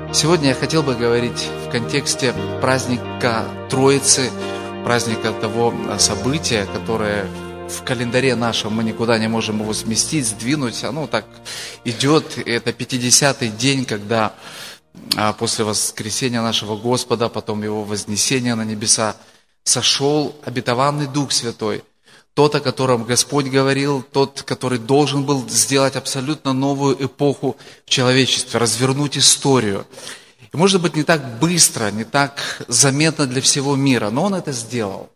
Сегодня я хотел бы говорить в контексте праздника Троицы, праздника того события, которое в календаре нашем мы никуда не можем его сместить, сдвинуть. Оно так идет. Это 50-й день, когда после воскресения нашего Господа, потом Его вознесения на небеса, сошел обетованный Дух Святой. Тот, о котором Господь говорил, тот, который должен был сделать абсолютно новую эпоху в человечестве, развернуть историю. И, может быть, не так быстро, не так заметно для всего мира, но Он это сделал.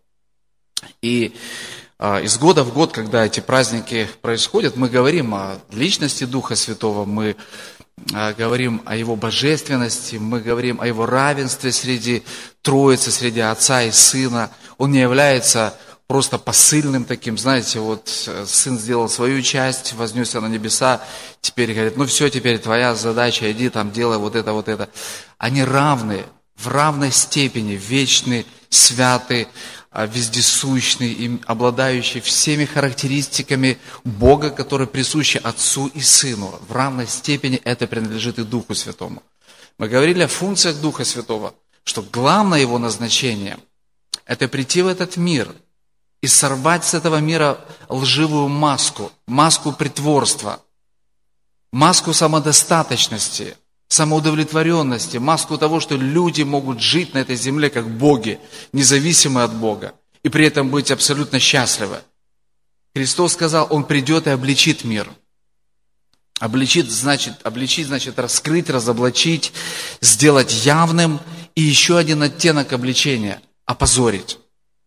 И из года в год, когда эти праздники происходят, мы говорим о личности Духа Святого, мы говорим о Его божественности, мы говорим о Его равенстве среди Троицы, среди Отца и Сына. Он не является просто посыльным таким, знаете, вот Сын сделал свою часть, вознесся на небеса, теперь говорит, ну все, теперь твоя задача, иди там, делай вот это, вот это. Они равны, в равной степени, вечны, святы, вездесущный и обладающий всеми характеристиками Бога, которые присущи Отцу и Сыну. В равной степени это принадлежит и Духу Святому. Мы говорили о функциях Духа Святого, что главное Его назначение – это прийти в этот мир и сорвать с этого мира лживую маску, маску притворства, маску самодостаточности, самоудовлетворенности, маску того, что люди могут жить на этой земле как боги, независимые от Бога, и при этом быть абсолютно счастливы. Христос сказал, Он придет и обличит мир. Обличить значит раскрыть, разоблачить, сделать явным. И еще один оттенок обличения – опозорить.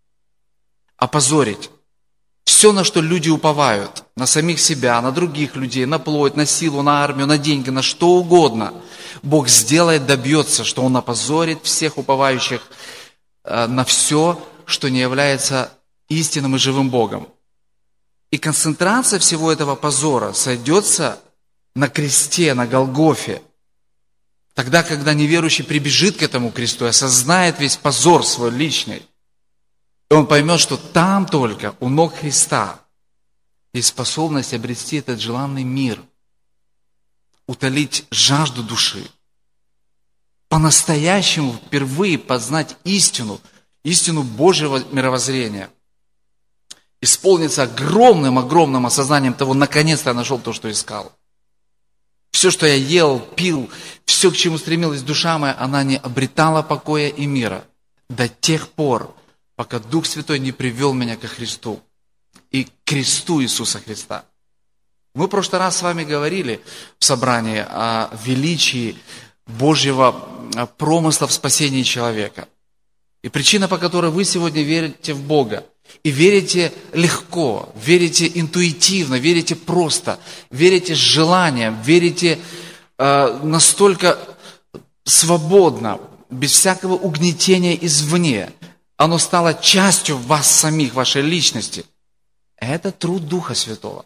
Опозорить. Все, на что люди уповают, на самих себя, на других людей, на плоть, на силу, на армию, на деньги, на что угодно, Бог сделает, добьется, что Он опозорит всех уповающих на все, что не является истинным и живым Богом. И концентрация всего этого позора сойдется на кресте, на Голгофе. Тогда, когда неверующий прибежит к этому кресту и осознает весь позор свой личный, и он поймет, что там только, у ног Христа, есть способность обрести этот желанный мир, утолить жажду души, по-настоящему впервые познать истину Божьего мировоззрения, исполниться огромным осознанием того, наконец-то я нашел то, что искал. Все, что я ел, пил, все, к чему стремилась душа моя, она не обретала покоя и мира до тех пор, пока Дух Святой не привел меня ко Христу и к кресту Иисуса Христа. Мы в прошлый раз с вами говорили в собрании о величии Божьего промысла в спасении человека. И причина, по которой вы сегодня верите в Бога, и верите легко, верите интуитивно, верите просто, верите с желанием, верите настолько свободно, без всякого угнетения извне, оно стало частью вас самих, вашей личности. Это труд Духа Святого.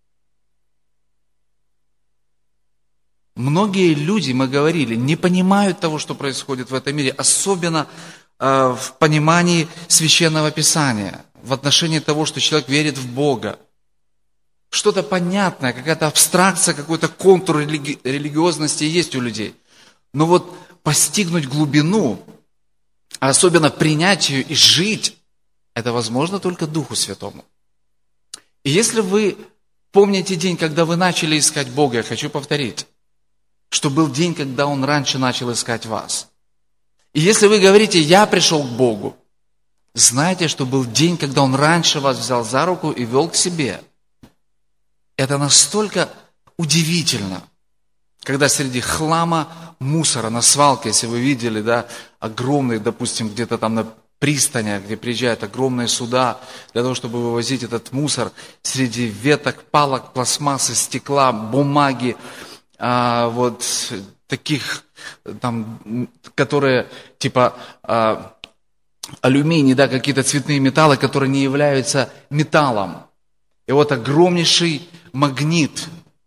Многие люди, мы говорили, не понимают того, что происходит в этом мире, особенно в понимании Священного Писания, в отношении того, что человек верит в Бога. Что-то понятное, какая-то абстракция, какой-то контур религиозности есть у людей. Но вот постигнуть глубину, а особенно принять ее и жить, это возможно только Духу Святому. И если вы помните день, когда вы начали искать Бога, я хочу повторить, что был день, когда Он раньше начал искать вас. И если вы говорите, я пришел к Богу, знайте, что был день, когда Он раньше вас взял за руку и вел к себе. Это настолько удивительно, когда среди хлама, мусора на свалке, если вы видели, да, огромные, допустим, где-то там на пристанях, где приезжают огромные суда для того, чтобы вывозить этот мусор, среди веток, палок, пластмассы, стекла, бумаги, вот таких, там, которые типа алюминий, да, какие-то цветные металлы, которые не являются металлом. И вот огромнейший магнит,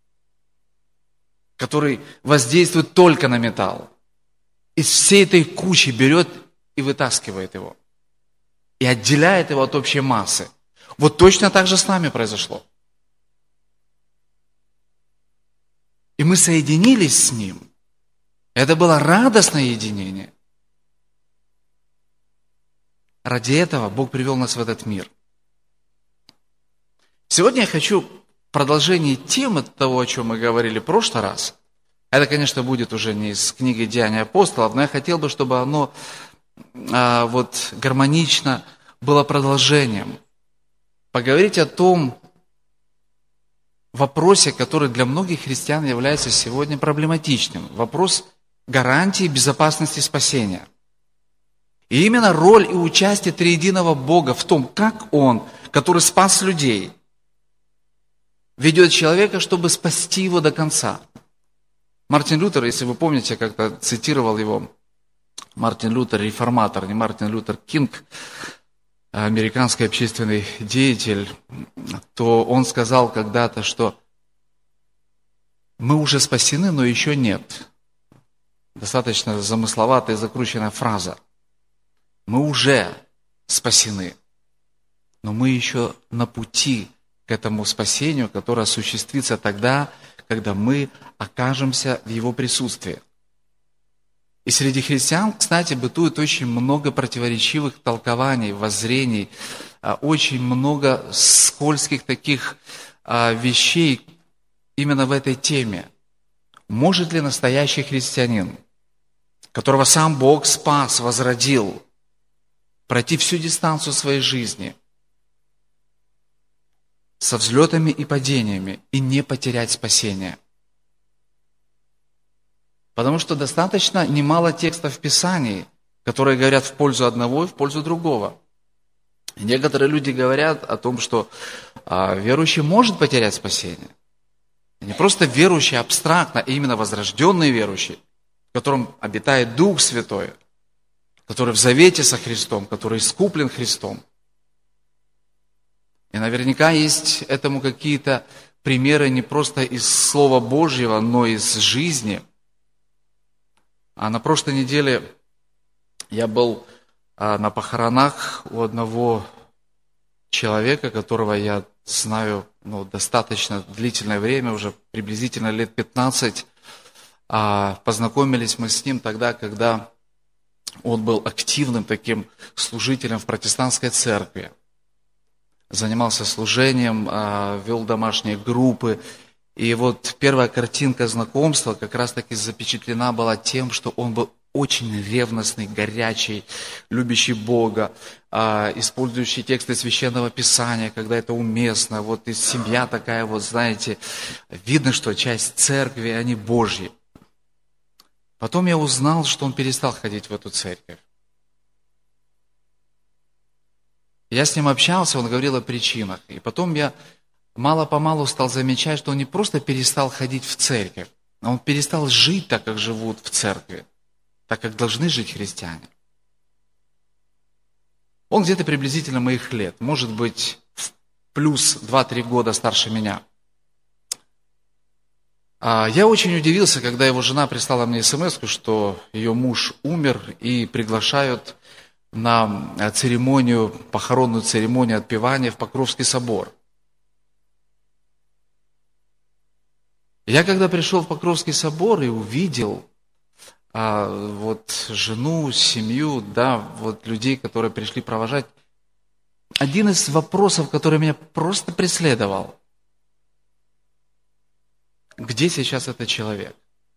который воздействует только на металл. Из всей этой кучи берет и вытаскивает его. И отделяет его от общей массы. Вот точно так же с нами произошло. И мы соединились с Ним. Это было радостное единение. Ради этого Бог привел нас в этот мир. Сегодня я хочу продолжение темы того, о чем мы говорили в прошлый раз. Это, конечно, будет уже не из книги «Деяния апостолов», но я хотел бы, чтобы оно гармонично было продолжением. Поговорить о том вопросе, который для многих христиан является сегодня проблематичным. Вопрос гарантии безопасности спасения. И именно роль и участие триединого Бога в том, как Он, который спас людей, ведет человека, чтобы спасти его до конца. Мартин Лютер, если вы помните, как-то цитировал его, Мартин Лютер, реформатор, не Мартин Лютер Кинг, американский общественный деятель, то он сказал когда-то, что мы уже спасены, но еще нет. Достаточно замысловатая и закрученная фраза. Мы уже спасены, но мы еще на пути к этому спасению, которое осуществится тогда, когда мы окажемся в Его присутствии. И среди христиан, кстати, бытует очень много противоречивых толкований, воззрений, очень много скользких таких вещей именно в этой теме. Может ли настоящий христианин, которого сам Бог спас, возродил, пройти всю дистанцию своей жизни со взлетами и падениями и не потерять спасение? Потому что достаточно немало текстов в Писании, которые говорят в пользу одного и в пользу другого. И некоторые люди говорят о том, что верующий может потерять спасение. И не просто верующий абстрактно, а именно возрожденный верующий, в котором обитает Дух Святой, который в завете со Христом, который искуплен Христом. И наверняка есть этому какие-то примеры не просто из Слова Божьего, но из жизни. А на прошлой неделе я был на похоронах у одного человека, которого я знаю достаточно длительное время, уже приблизительно лет 15. Познакомились мы с ним тогда, когда он был активным таким служителем в протестантской церкви. Занимался служением, вел домашние группы. И вот первая картинка знакомства как раз-таки запечатлена была тем, что он был очень ревностный, горячий, любящий Бога, использующий тексты Священного Писания, когда это уместно. Вот и семья такая, вот знаете, видно, что часть церкви, они Божьи. Потом я узнал, что он перестал ходить в эту церковь. Я с ним общался, он говорил о причинах. И потом я мало-помалу стал замечать, что он не просто перестал ходить в церковь, а он перестал жить так, как живут в церкви, так, как должны жить христиане. Он где-то приблизительно моих лет, может быть, плюс 2-3 года старше меня. Я очень удивился, когда его жена прислала мне смс-ку, что ее муж умер и приглашают на церемонию, похоронную церемонию отпевания в Покровский собор. Я когда пришел в Покровский собор и увидел жену, семью, людей, которые пришли провожать, один из вопросов, который меня просто преследовал: где сейчас этот человек?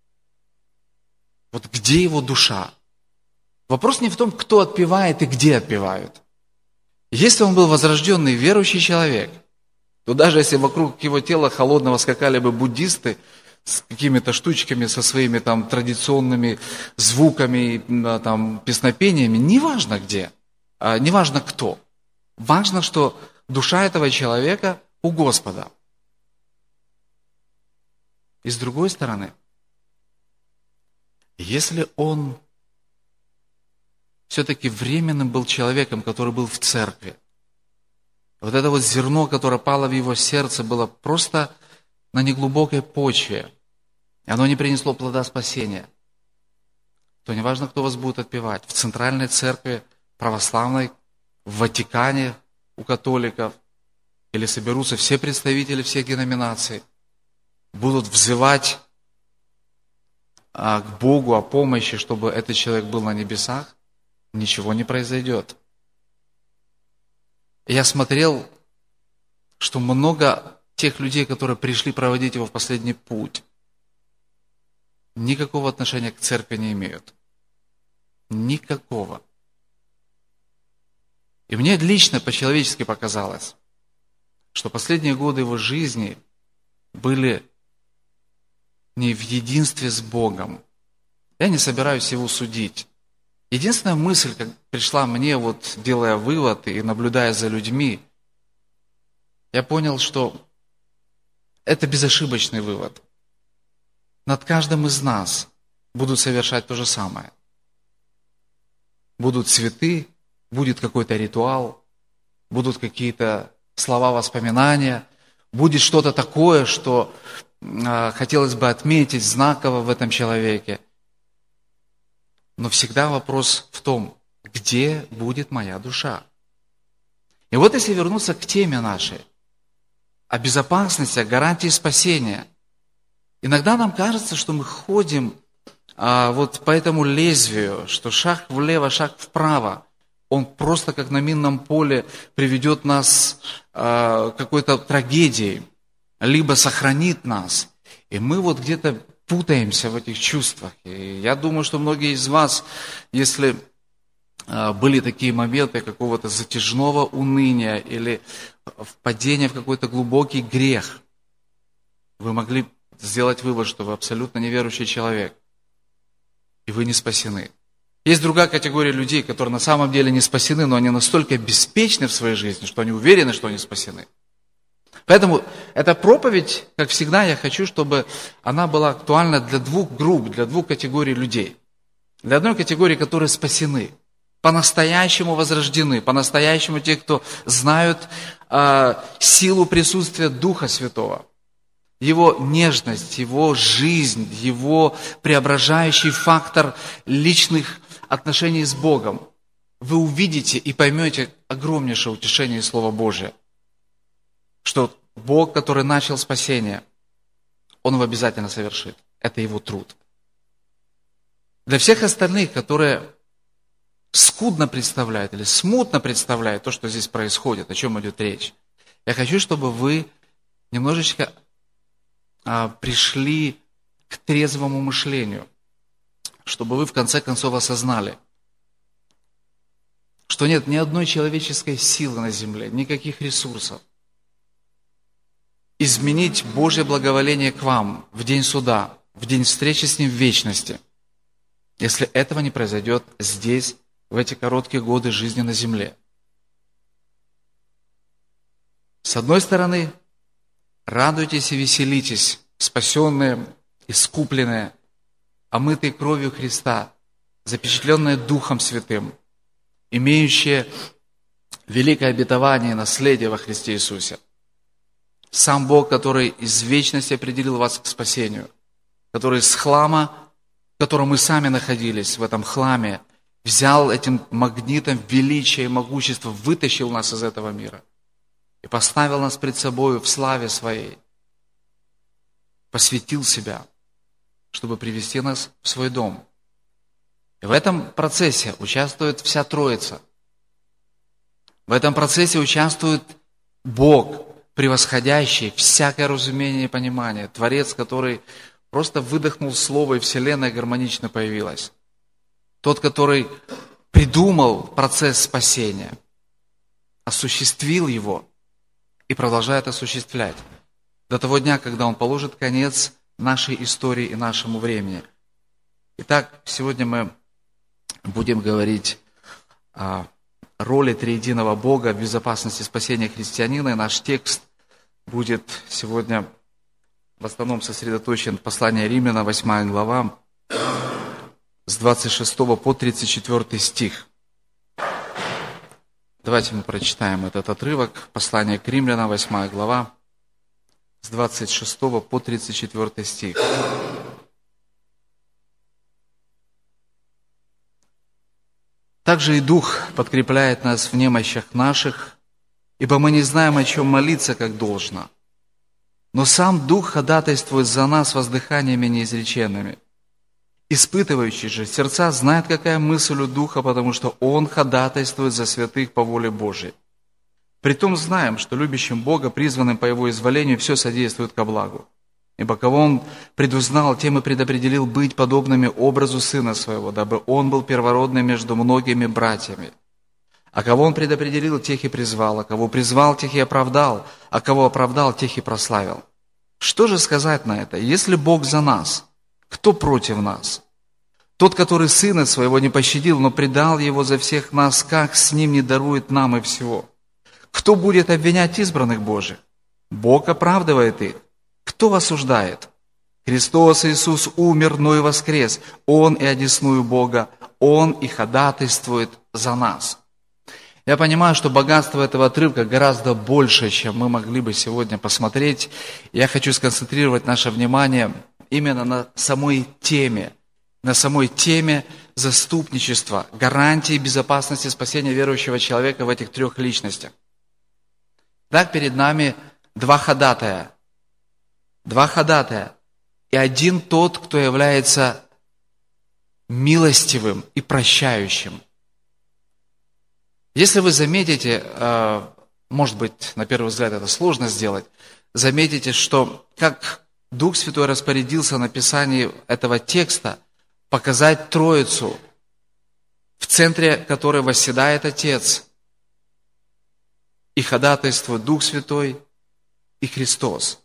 Вот где его душа? Вопрос не в том, кто отпевает и где отпевают. Если он был возрожденный, верующий человек, то даже если вокруг его тела холодного скакали бы буддисты с какими-то штучками, со своими там традиционными звуками, там, песнопениями, неважно где, неважно кто. Важно, что душа этого человека у Господа. И с другой стороны, если он все-таки временным был человеком, который был в церкви, вот это вот зерно, которое пало в его сердце, было просто на неглубокой почве, и оно не принесло плода спасения, то неважно, кто вас будет отпевать, в центральной церкви, православной, в Ватикане у католиков, или соберутся все представители всех деноминаций, будут взывать к Богу о помощи, чтобы этот человек был на небесах, ничего не произойдет. Я смотрел, что много тех людей, которые пришли проводить его в последний путь, никакого отношения к церкви не имеют. Никакого. И мне лично по-человечески показалось, что последние годы его жизни были не в единстве с Богом. Я не собираюсь его судить. Единственная мысль, как пришла мне, вот делая вывод и наблюдая за людьми, я понял, что это безошибочный вывод. Над каждым из нас будут совершать то же самое. Будут цветы, будет какой-то ритуал, будут какие-то слова воспоминания, будет что-то такое, что хотелось бы отметить знаково в этом человеке. Но всегда вопрос в том, где будет моя душа? И вот если вернуться к теме нашей, о безопасности, о гарантии спасения, иногда нам кажется, что мы ходим вот по этому лезвию, что шаг влево, шаг вправо, он просто как на минном поле приведет нас к какой-то трагедии, либо сохранит нас. И мы вот где-то путаемся в этих чувствах. И я думаю, что многие из вас, если были такие моменты какого-то затяжного уныния или впадения в какой-то глубокий грех, вы могли сделать вывод, что вы абсолютно неверующий человек, и вы не спасены. Есть другая категория людей, которые на самом деле не спасены, но они настолько беспечны в своей жизни, что они уверены, что они спасены. Поэтому эта проповедь, как всегда, я хочу, чтобы она была актуальна для двух групп, для двух категорий людей. Для одной категории, которые спасены, по-настоящему возрождены, по-настоящему те, кто знают силу присутствия Духа Святого, Его нежность, Его жизнь, Его преображающий фактор личных отношений с Богом. Вы увидите и поймете огромнейшее утешение из Слова Божия, что Бог, который начал спасение, Он его обязательно совершит. Это Его труд. Для всех остальных, которые скудно представляют или смутно представляют то, что здесь происходит, о чем идет речь, я хочу, чтобы вы немножечко пришли к трезвому мышлению, чтобы вы в конце концов осознали, что нет ни одной человеческой силы на земле, никаких ресурсов изменить Божье благоволение к вам в день суда, в день встречи с Ним в вечности, если этого не произойдет здесь, в эти короткие годы жизни на земле. С одной стороны, радуйтесь и веселитесь, спасенные, искупленные, омытые кровью Христа, запечатленные Духом Святым, имеющие великое обетование и наследие во Христе Иисусе. Сам Бог, который из вечности определил вас к спасению, который из хлама, в котором мы сами находились, в этом хламе, взял этим магнитом величия и могущества, вытащил нас из этого мира и поставил нас пред собою в славе Своей, посвятил себя, чтобы привести нас в свой дом. И в этом процессе участвует вся Троица. В этом процессе участвует Бог, превосходящий всякое разумение и понимание, Творец, который просто выдохнул Слово, и Вселенная гармонично появилась. Тот, который придумал процесс спасения, осуществил его и продолжает осуществлять до того дня, когда Он положит конец нашей истории и нашему времени. Итак, сегодня мы будем говорить о роли триединого Бога в безопасности спасения христианина. И наш текст будет сегодня в основном сосредоточен в послании Римлянам, 8 глава, с 26 по 34 стих. Давайте мы прочитаем этот отрывок. Послание к Римлянам, 8 глава, с 26 по 34 стих. Также и Дух подкрепляет нас в немощах наших, ибо мы не знаем, о чем молиться, как должно. Но сам Дух ходатайствует за нас воздыханиями неизреченными. Испытывающий же сердца знает, какая мысль у Духа, потому что Он ходатайствует за святых по воле Божией. Притом знаем, что любящим Бога, призванным по Его изволению, все содействует ко благу. Ибо кого Он предузнал, тем и предопределил быть подобными образу Сына Своего, дабы Он был первородный между многими братьями. А кого Он предопределил, тех и призвал, а кого призвал, тех и оправдал, а кого оправдал, тех и прославил. Что же сказать на это? Если Бог за нас, кто против нас? Тот, который Сына Своего не пощадил, но предал Его за всех нас, как с Ним не дарует нам и всего? Кто будет обвинять избранных Божьих? Бог оправдывает их. Кто осуждает? Христос Иисус умер, но и воскрес. Он и одесную Бога, Он и ходатайствует за нас. Я понимаю, что богатство этого отрывка гораздо больше, чем мы могли бы сегодня посмотреть. Я хочу сконцентрировать наше внимание именно на самой теме заступничества, гарантии безопасности спасения верующего человека в этих трех личностях. Так перед нами два ходатая, и один тот, кто является милостивым и прощающим. Если вы заметите, может быть, на первый взгляд это сложно сделать, заметите, что как Дух Святой распорядился на написании этого текста показать Троицу, в центре которой восседает Отец, и ходатайствует Дух Святой и Христос.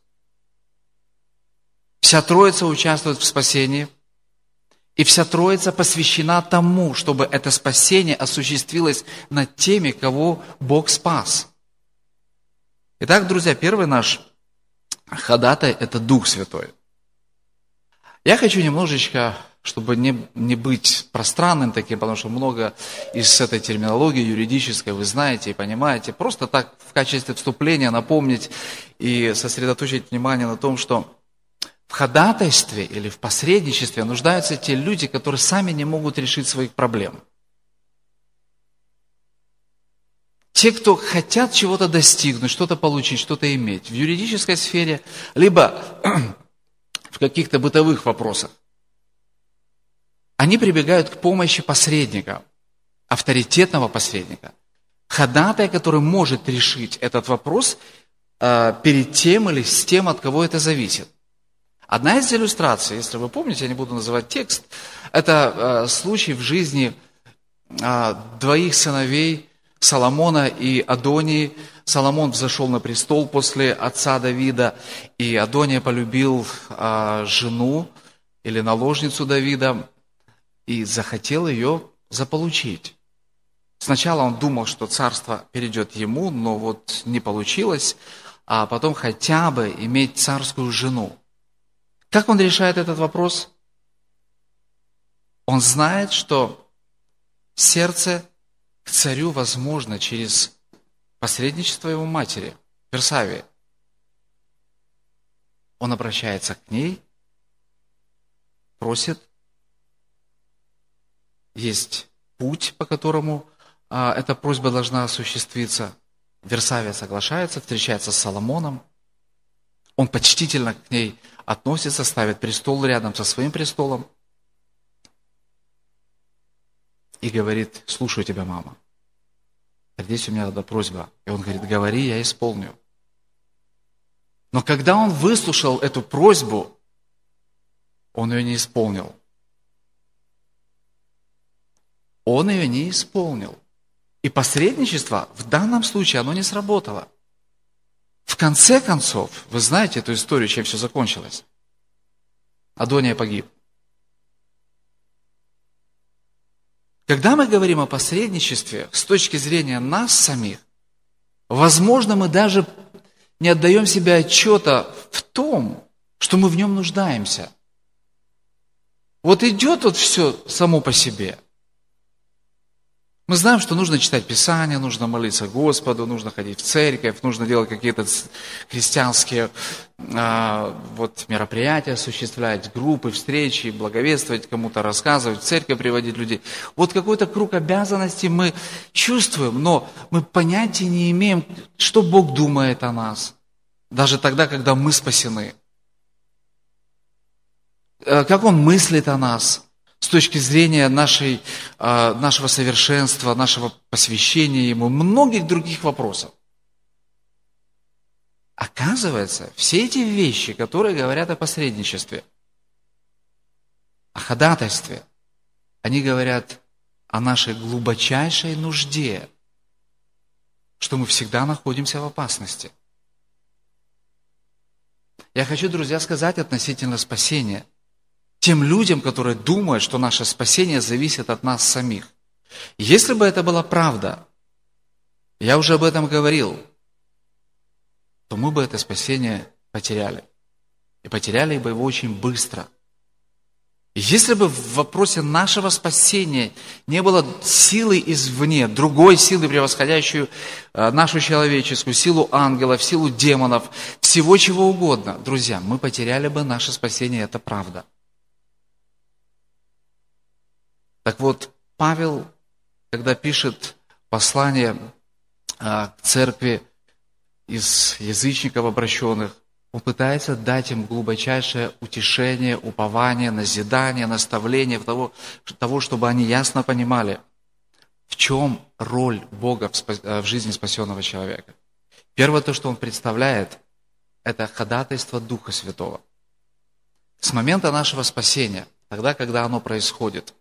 Вся Троица участвует в спасении, и вся Троица посвящена тому, чтобы это спасение осуществилось над теми, кого Бог спас. Итак, друзья, первый наш ходатай – это Дух Святой. Я хочу немножечко, чтобы не быть пространным таким, потому что много из этой терминологии юридической вы знаете и понимаете, просто так в качестве вступления напомнить и сосредоточить внимание на том, что в ходатайстве или в посредничестве нуждаются те люди, которые сами не могут решить своих проблем. Те, кто хотят чего-то достигнуть, что-то получить, что-то иметь в юридической сфере, либо в каких-то бытовых вопросах, они прибегают к помощи посредника, авторитетного посредника, ходатая, который может решить этот вопрос перед тем или с тем, от кого это зависит. Одна из иллюстраций, если вы помните, я не буду называть текст, это случай в жизни двоих сыновей Соломона и Адонии. Соломон взошел на престол после отца Давида, и Адония полюбил жену или наложницу Давида и захотел ее заполучить. Сначала он думал, что царство перейдет ему, но вот не получилось, а потом хотя бы иметь царскую жену. Как он решает этот вопрос? Он знает, что сердце к царю возможно через посредничество его матери, Версавии. Он обращается к ней, просит. Есть путь, по которому эта просьба должна осуществиться. Версавия соглашается, встречается с Соломоном. Он почтительно к ней относится, ставит престол рядом со своим престолом и говорит: слушаю тебя, мама. Здесь у меня одна просьба. И он говорит: говори, я исполню. Но когда он выслушал эту просьбу, он ее не исполнил. Он ее не исполнил. И посредничество в данном случае, оно не сработало. В конце концов, вы знаете эту историю, чем все закончилось. Адония погиб. Когда мы говорим о посредничестве с точки зрения нас самих, возможно, мы даже не отдаем себе отчета в том, что мы в нем нуждаемся. Вот идет вот все само по себе. Мы знаем, что нужно читать Писание, нужно молиться Господу, нужно ходить в церковь, нужно делать какие-то христианские мероприятия, осуществлять группы, встречи, благовествовать, кому-то рассказывать, в церковь приводить людей. Вот какой-то круг обязанностей мы чувствуем, но мы понятия не имеем, что Бог думает о нас, даже тогда, когда мы спасены. Как Он мыслит о нас, с точки зрения нашего совершенства, нашего посвящения Ему, многих других вопросов. Оказывается, все эти вещи, которые говорят о посредничестве, о ходатайстве, они говорят о нашей глубочайшей нужде, что мы всегда находимся в опасности. Я хочу, друзья, сказать относительно спасения тем людям, которые думают, что наше спасение зависит от нас самих. Если бы это была правда, я уже об этом говорил, то мы бы это спасение потеряли. И потеряли бы его очень быстро. Если бы в вопросе нашего спасения не было силы извне, другой силы, превосходящей нашу человеческую, силу ангелов, силу демонов, всего чего угодно, друзья, мы потеряли бы наше спасение, это правда. Так вот, Павел, когда пишет послание к церкви из язычников обращенных, он пытается дать им глубочайшее утешение, упование, назидание, наставление того, чтобы они ясно понимали, в чем роль Бога в жизни спасенного человека. Первое, то, что он представляет, это ходатайство Духа Святого. С момента нашего спасения, тогда, когда оно происходит,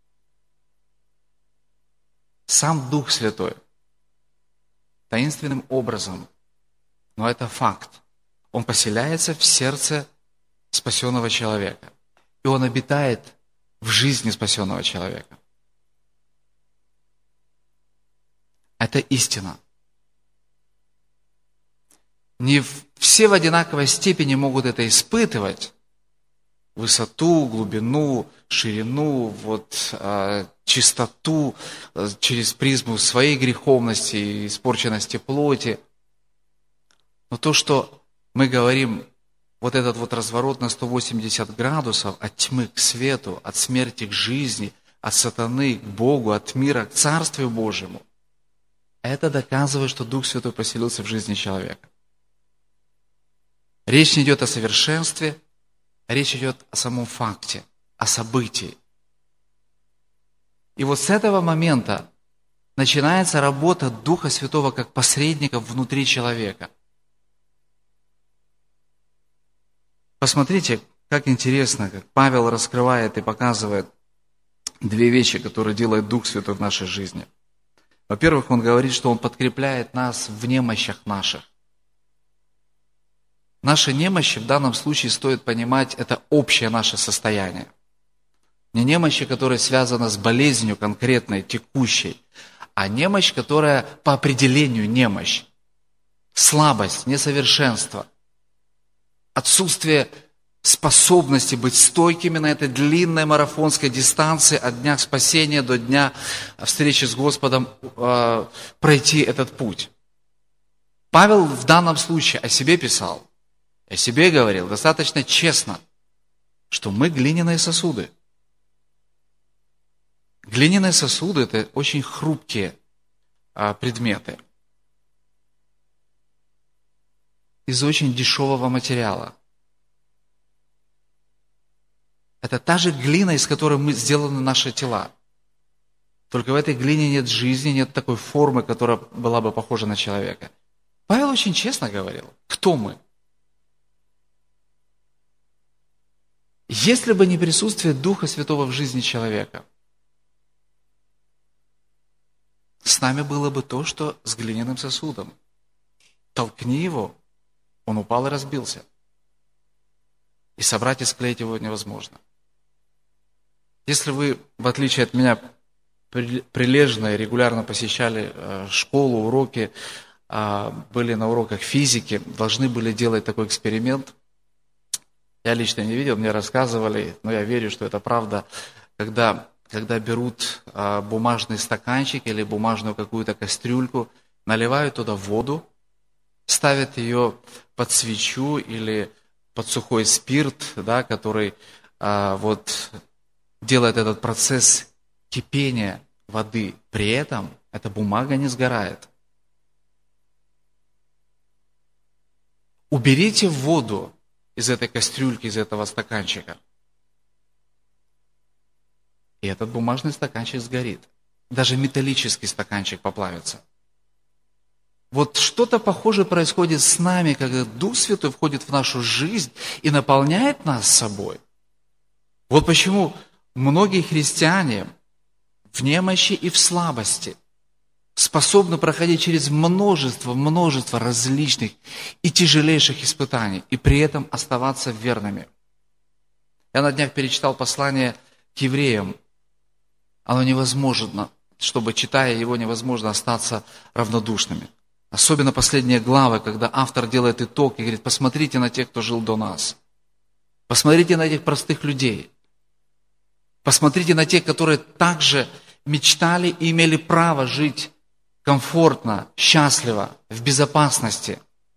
сам Дух Святой таинственным образом, но это факт, он поселяется в сердце спасенного человека. И он обитает в жизни спасенного человека. Это истина. Не все в одинаковой степени могут это испытывать. Высоту, глубину, ширину, чистоту через призму своей греховности и испорченности плоти. Но то, что мы говорим, этот разворот на 180 градусов от тьмы к свету, от смерти к жизни, от сатаны к Богу, от мира к Царствию Божьему, это доказывает, что Дух Святой поселился в жизни человека. Речь не идет о совершенстве, речь идет о самом факте, о событии. И с этого момента начинается работа Духа Святого как посредника внутри человека. Посмотрите, как интересно, как Павел раскрывает и показывает две вещи, которые делает Дух Святой в нашей жизни. Во-первых, он говорит, что он подкрепляет нас в немощах наших. Наши немощи в данном случае стоит понимать, это общее наше состояние. Не немощи, которые связаны с болезнью конкретной, текущей, а немощь, которая по определению немощь. Слабость, несовершенство. Отсутствие способности быть стойкими на этой длинной марафонской дистанции от дня спасения до дня встречи с Господом пройти этот путь. Павел в данном случае о себе писал, о себе говорил достаточно честно, что мы глиняные сосуды. Глиняные сосуды – это очень хрупкие предметы из очень дешевого материала. Это та же глина, из которой мы сделаны наши тела. Только в этой глине нет жизни, нет такой формы, которая была бы похожа на человека. Павел очень честно говорил, кто мы. Если бы не присутствие Духа Святого в жизни человека, с нами было бы то, что с глиняным сосудом. Толкни его, он упал и разбился. И собрать и склеить его невозможно. Если вы, в отличие от меня, прилежно и регулярно посещали школу, уроки, были на уроках физики, должны были делать такой эксперимент. Я лично не видел, мне рассказывали, но я верю, что это правда, когда берут бумажный стаканчик или бумажную какую-то кастрюльку, наливают туда воду, ставят ее под свечу или под сухой спирт, да, который делает этот процесс кипения воды. При этом эта бумага не сгорает. Уберите воду из этой кастрюльки, из этого стаканчика. и этот бумажный стаканчик сгорит. Даже металлический стаканчик поплавится. Вот что-то похожее происходит с нами, когда Дух Святой входит в нашу жизнь и наполняет нас собой. Вот почему многие христиане в немощи и в слабости способны проходить через множество различных и тяжелейших испытаний, и при этом оставаться верными. Я на днях перечитал послание к евреям. Оно невозможно, чтобы, читая его, невозможно остаться равнодушными. Особенно последние главы, когда автор делает итог и говорит: посмотрите на тех, кто жил до нас. Посмотрите на этих простых людей. Посмотрите на тех, которые также мечтали и имели право жить комфортно, счастливо, в безопасности.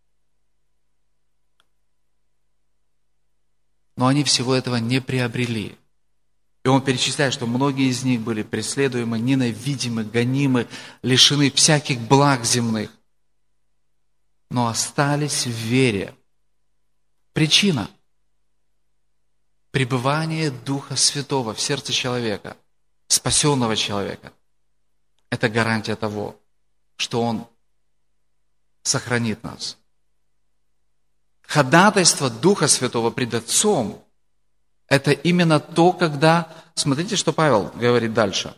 Но они всего этого не приобрели. И он перечисляет, что многие из них были преследуемы, ненавидимы, гонимы, лишены всяких благ земных, но остались в вере. Причина – пребывание Духа Святого в сердце человека, спасенного человека. Это гарантия того, что Он сохранит нас. Ходатайство Духа Святого пред Отцом – это именно то, когда… Смотрите, что Павел говорит дальше.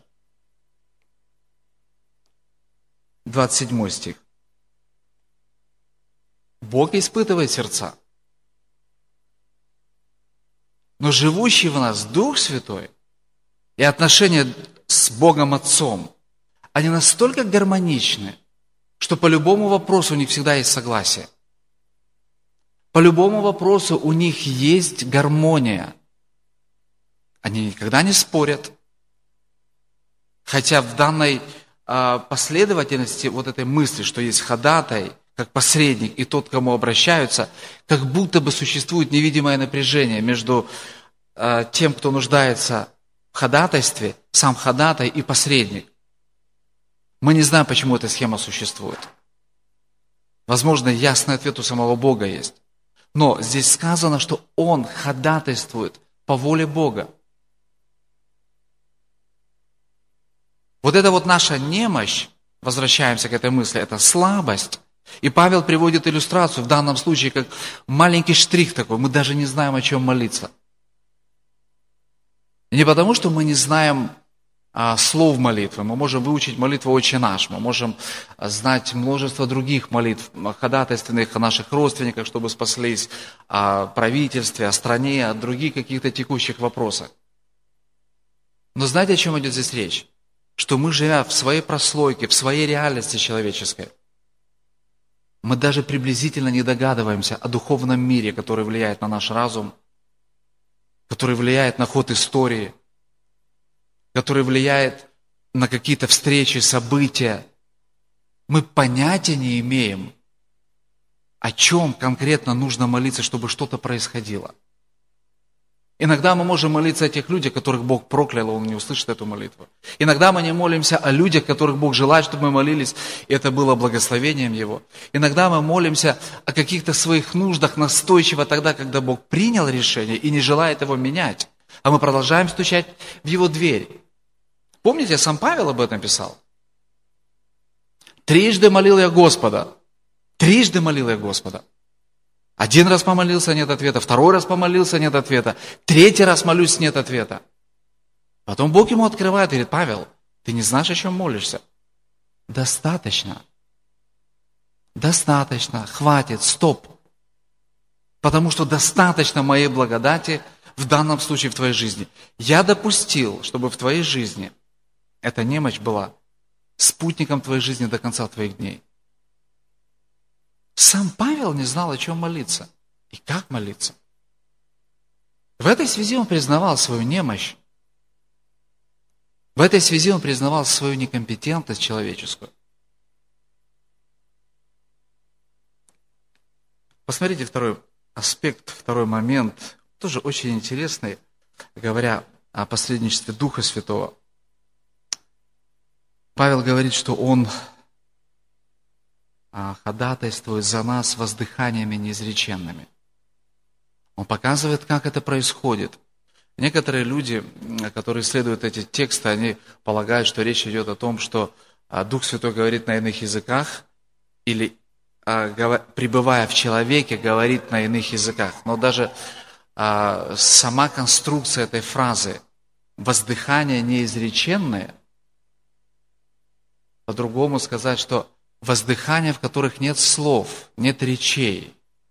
27 стих. Бог испытывает сердца, но живущий в нас Дух Святой и отношения с Богом Отцом, они настолько гармоничны, что по любому вопросу у них всегда есть согласие. По любому вопросу у них есть гармония. Они никогда не спорят. Хотя в данной последовательности вот этой мысли, что есть ходатай, как посредник, и тот, к кому обращаются, как будто бы существует невидимое напряжение между тем, кто нуждается в ходатайстве, сам ходатай и посредник. Мы не знаем, почему эта схема существует. Возможно, ясный ответ у самого Бога есть. Но здесь сказано, что Он ходатайствует по воле Бога. Вот это вот наша немощь, возвращаемся к этой мысли, это слабость. И Павел приводит иллюстрацию, в данном случае, как маленький штрих такой, мы даже не знаем, о чем молиться. И не потому, что мы не знаем слов молитвы, мы можем выучить молитву «Отче наш», мы можем знать множество других молитв, ходатайственных о наших родственниках, чтобы спаслись, о правительстве, о стране, о других каких-то текущих вопросах. Но знаете, о чем идет здесь речь? Что мы, живя в своей прослойке, в своей реальности человеческой, мы даже приблизительно не догадываемся о духовном мире, который влияет на наш разум, который влияет на ход истории, который влияет на какие-то встречи, события. Мы понятия не имеем, о чем конкретно нужно молиться, чтобы что-то происходило. Иногда мы можем молиться о тех людях, которых Бог проклял, Он не услышит эту молитву. Иногда мы не молимся о людях, которых Бог желает, чтобы мы молились, и это было благословением Его. Иногда мы молимся о каких-то своих нуждах настойчиво тогда, когда Бог принял решение и не желает его менять, а мы продолжаем стучать в Его дверь. Помните, сам Павел об этом писал? «Трижды молил я Господа». Трижды молил я Господа. Один раз помолился, нет ответа. Второй раз помолился, нет ответа. Третий раз молюсь, нет ответа. Потом Бог ему открывает и говорит: Павел, ты не знаешь, о чем молишься? Достаточно. Достаточно. Хватит. Стоп. Потому что достаточно моей благодати в данном случае в твоей жизни. Я допустил, чтобы в твоей жизни эта немощь была спутником твоей жизни до конца твоих дней. Сам Павел не знал, о чем молиться и как молиться. В этой связи он признавал свою немощь. В этой связи он признавал свою некомпетентность человеческую. Посмотрите второй аспект, второй момент, тоже очень интересный, говоря о посредничестве Духа Святого. Павел говорит, что он ходатайствует за нас воздыханиями неизреченными. Он показывает, как это происходит. Некоторые люди, которые исследуют эти тексты, они полагают, что речь идет о том, что Дух Святой говорит на иных языках или, пребывая в человеке, говорит на иных языках. Но даже сама конструкция этой фразы «воздыхание неизреченное», по-другому сказать, что воздыхания, в которых нет слов, нет речей.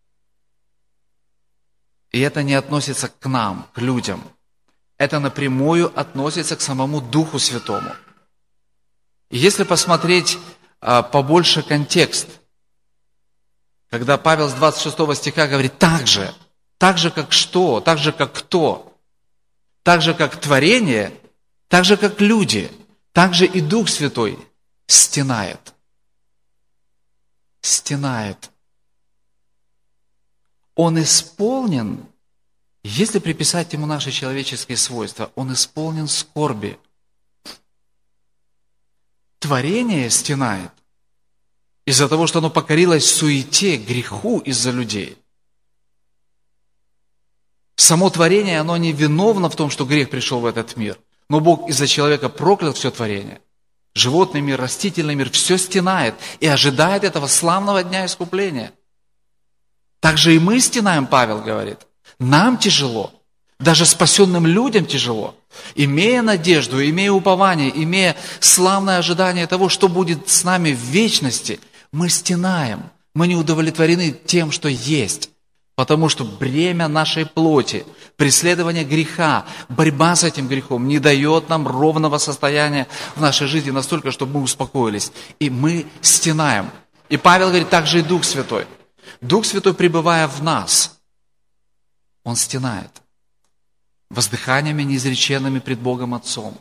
И это не относится к нам, к людям. Это напрямую относится к самому Духу Святому. И если посмотреть побольше контекст, когда Павел с 26 стиха говорит так же как что, так же как кто, так же как творение, так же как люди, так же и Дух Святой стенает. Он исполнен, если приписать ему наши человеческие свойства, он исполнен скорби. Творение стенает из-за того, что оно покорилось суете, греху из-за людей. Само творение, оно не виновно в том, что грех пришел в этот мир. Но Бог из-за человека проклял все творение. Животный мир, растительный мир, все стенает и ожидает этого славного дня искупления. Так же и мы стенаем, Павел говорит. Нам тяжело. Даже спасенным людям тяжело. Имея надежду, имея упование, имея славное ожидание того, что будет с нами в вечности, мы стенаем. Мы не удовлетворены тем, что есть. Потому что бремя нашей плоти, преследование греха, борьба с этим грехом не дает нам ровного состояния в нашей жизни настолько, чтобы мы успокоились. И мы стенаем. И Павел говорит, так же и Дух Святой. Дух Святой, пребывая в нас, Он стенает воздыханиями неизреченными пред Богом Отцом.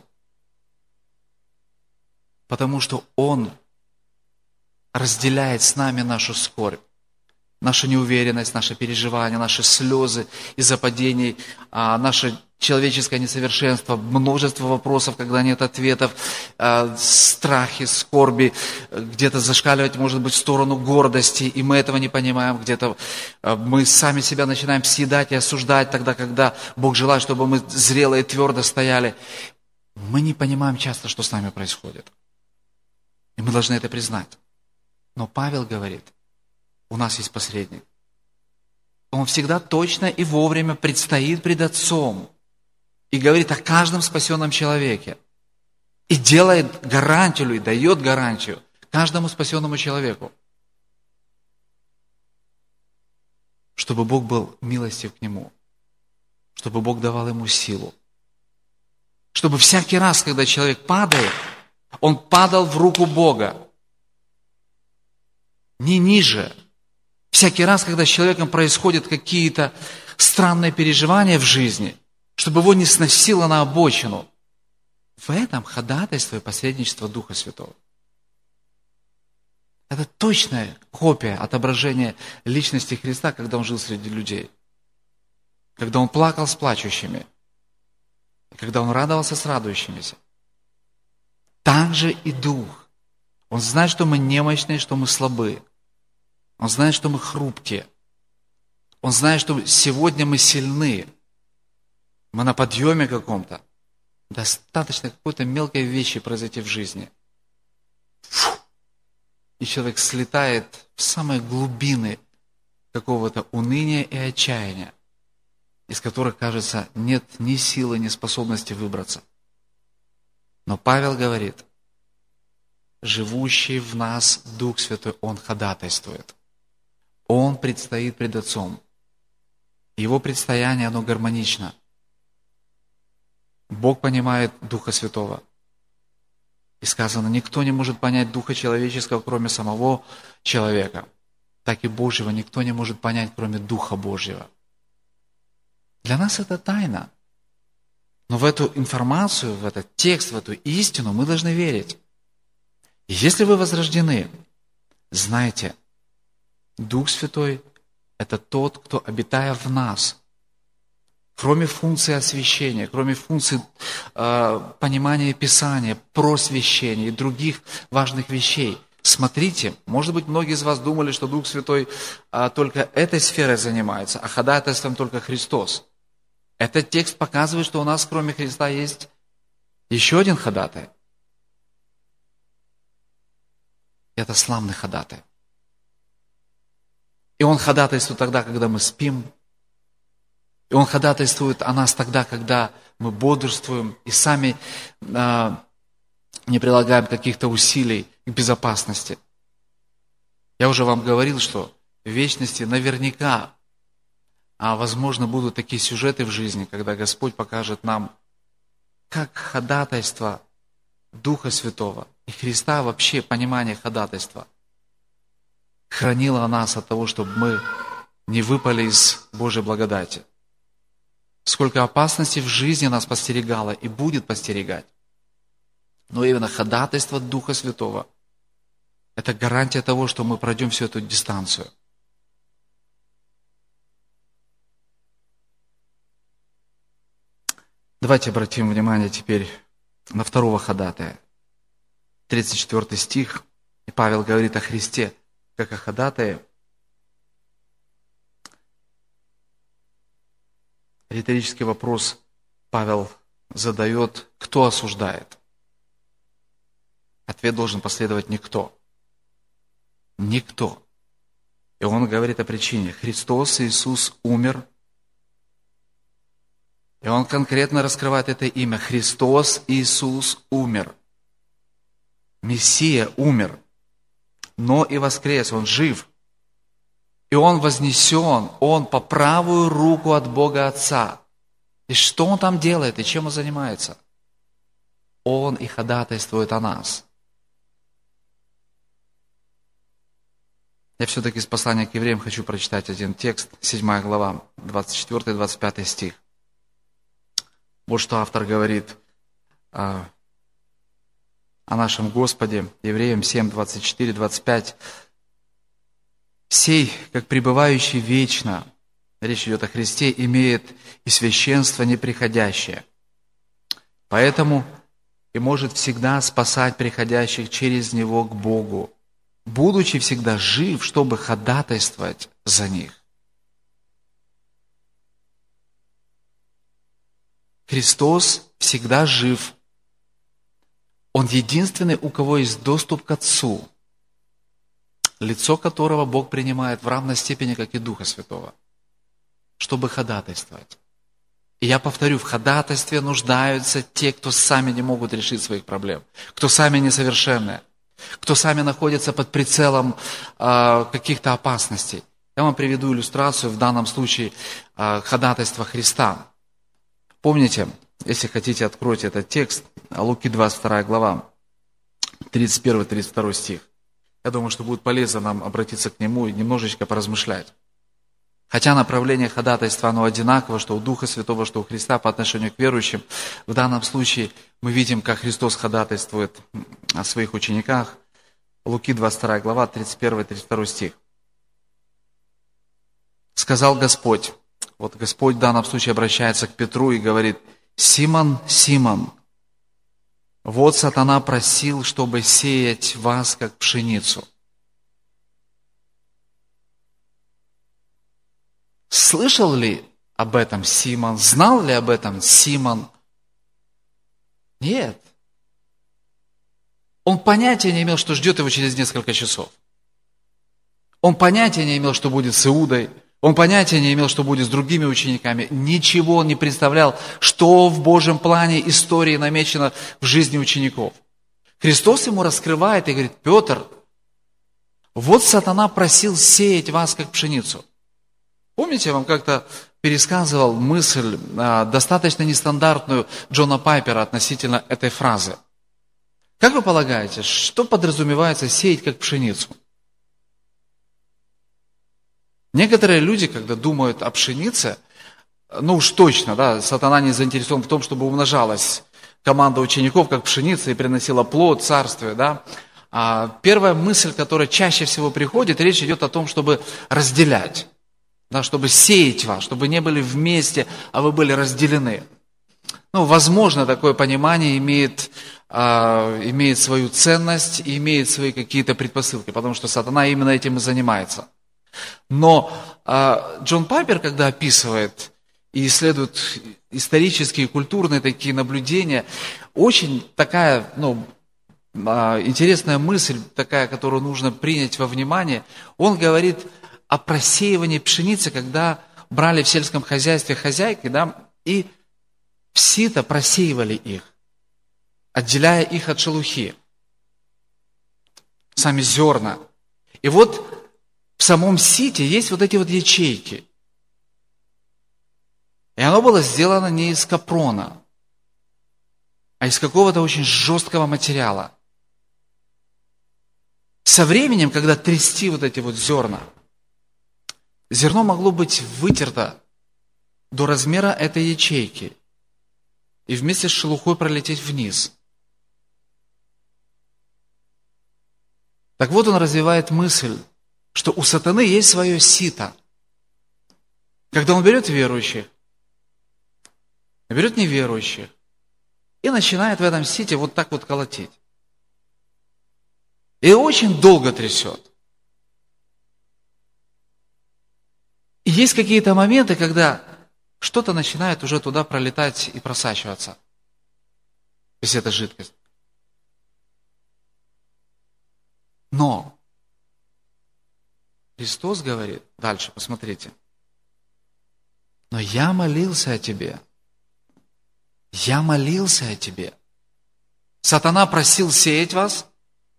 Потому что Он разделяет с нами нашу скорбь, нашу неуверенность, наше переживание, наши слезы из-за падений, наше человеческое несовершенство, множество вопросов, когда нет ответов, страхи, скорби, где-то зашкаливать, может быть, в сторону гордости, и мы этого не понимаем, где-то мы сами себя начинаем съедать и осуждать тогда, когда Бог желает, чтобы мы зрело и твердо стояли. Мы не понимаем часто, что с нами происходит. И мы должны это признать. Но Павел говорит, у нас есть посредник. Он всегда точно и вовремя предстоит пред Отцом и говорит о каждом спасенном человеке. И делает гарантию, и дает гарантию каждому спасенному человеку, чтобы Бог был милостив к нему, чтобы Бог давал ему силу, чтобы всякий раз, когда человек падает, он падал в руку Бога, не ниже. Всякий раз, когда с человеком происходят какие-то странные переживания в жизни, чтобы его не сносило на обочину. В этом ходатайство и посредничество Духа Святого. Это точная копия, отображение личности Христа, когда Он жил среди людей. Когда Он плакал с плачущими. Когда Он радовался с радующимися. Так же и Дух. Он знает, что мы немощные, что мы слабы. Он знает, что мы хрупкие. Он знает, что сегодня мы сильны. Мы на подъеме каком-то. Достаточно какой-то мелкой вещи произойти в жизни. И человек слетает в самые глубины какого-то уныния и отчаяния, из которых, кажется, нет ни силы, ни способности выбраться. Но Павел говорит, живущий в нас Дух Святой, Он ходатайствует. Он предстоит пред Отцом. Его предстояние, оно гармонично. Бог понимает Духа Святого. И сказано, никто не может понять Духа человеческого, кроме самого человека. Так и Божьего никто не может понять, кроме Духа Божьего. Для нас это тайна. Но в эту информацию, в этот текст, в эту истину мы должны верить. И если вы возрождены, знайте, Дух Святой – это тот, кто, обитая в нас, кроме функции освящения, кроме функции понимания Писания, просвещения и других важных вещей. Смотрите, может быть, многие из вас думали, что Дух Святой только этой сферой занимается, а ходатайством только Христос. Этот текст показывает, что у нас, кроме Христа, есть еще один ходатай. Это славный ходатай. И он ходатайствует тогда, когда мы спим. И он ходатайствует о нас тогда, когда мы бодрствуем и сами не прилагаем каких-то усилий к безопасности. Я уже вам говорил, что в вечности наверняка, возможно, будут такие сюжеты в жизни, когда Господь покажет нам, как ходатайство Духа Святого и Христа, вообще понимание ходатайства, хранило нас от того, чтобы мы не выпали из Божьей благодати. Сколько опасностей в жизни нас постерегало и будет постерегать. Но именно ходатайство Духа Святого – это гарантия того, что мы пройдем всю эту дистанцию. Давайте обратим внимание теперь на второго ходатая. 34 стих. И Павел говорит о Христе, как о ходатае. Риторический вопрос Павел задает: кто осуждает? Ответ должен последовать: никто. Никто. И он говорит о причине. Христос Иисус умер. И он конкретно раскрывает это имя. Христос Иисус умер. Мессия умер. Но и воскрес. Он жив. И Он вознесен, Он по правую руку от Бога Отца. И что Он там делает, и чем Он занимается? Он и ходатайствует о нас. Я все-таки из послания к евреям хочу прочитать один текст, 7 глава, 24-25 стих. Вот что автор говорит о нашем Господе, Евреям 7, 24, 25. «Сей, как пребывающий вечно», речь идет о Христе, «имеет и священство неприходящее. Поэтому и может всегда спасать приходящих через Него к Богу, будучи всегда жив, чтобы ходатайствовать за них». Христос всегда жив. Он единственный, у кого есть доступ к Отцу, лицо которого Бог принимает в равной степени, как и Духа Святого, чтобы ходатайствовать. И я повторю, в ходатайстве нуждаются те, кто сами не могут решить своих проблем, кто сами несовершенны, кто сами находятся под прицелом каких-то опасностей. Я вам приведу иллюстрацию, в данном случае ходатайства Христа. Помните, если хотите, откройте этот текст, Луки 22 глава, 31-32 стих. Я думаю, что будет полезно нам обратиться к нему и немножечко поразмышлять. Хотя направление ходатайства, оно одинаково, что у Духа Святого, что у Христа по отношению к верующим. В данном случае мы видим, как Христос ходатайствует о своих учениках. Луки 22 глава, 31-32 стих. «Сказал Господь», вот Господь в данном случае обращается к Петру и говорит: «Симон, Симон, вот сатана просил, чтобы сеять вас, как пшеницу». Слышал ли об этом Симон? Знал ли об этом Симон? Нет. Он понятия не имел, что ждет его через несколько часов. Он понятия не имел, что будет с Иудой. Он понятия не имел, что будет с другими учениками. Ничего он не представлял, что в Божьем плане истории намечено в жизни учеников. Христос ему раскрывает и говорит: Петр, вот сатана просил сеять вас, как пшеницу. Помните, я вам как-то пересказывал мысль, достаточно нестандартную Джона Пайпера относительно этой фразы. Как вы полагаете, что подразумевается сеять, как пшеницу? Некоторые люди, когда думают о пшенице, уж точно, да, сатана не заинтересован в том, чтобы умножалась команда учеников, как пшеница, и приносила плод, царствие, да. Первая мысль, которая чаще всего приходит, речь идет о том, чтобы разделять, да, чтобы сеять вас, чтобы не были вместе, а вы были разделены. Возможно, такое понимание имеет свою ценность и имеет свои какие-то предпосылки, потому что сатана именно этим и занимается. Но Джон Пайпер, когда описывает и исследуют исторические, культурные такие наблюдения, очень такая, интересная мысль, такая, которую нужно принять во внимание. Он говорит о просеивании пшеницы, когда брали в сельском хозяйстве хозяйки, и в сито просеивали их, отделяя их от шелухи, сами зерна. И вот в самом сите есть вот эти вот ячейки. И оно было сделано не из капрона, а из какого-то очень жесткого материала. Со временем, когда трясти вот эти вот зерна, зерно могло быть вытерто до размера этой ячейки и вместе с шелухой пролететь вниз. Так вот, он развивает мысль, что у сатаны есть свое сито. Когда он берет верующих, берет неверующих и начинает в этом сите вот так вот колотить. И очень долго трясет. И есть какие-то моменты, когда что-то начинает уже туда пролетать и просачиваться. То есть это жидкость. Но Христос говорит, дальше посмотрите. Но я молился о тебе. Я молился о тебе. Сатана просил сеять вас.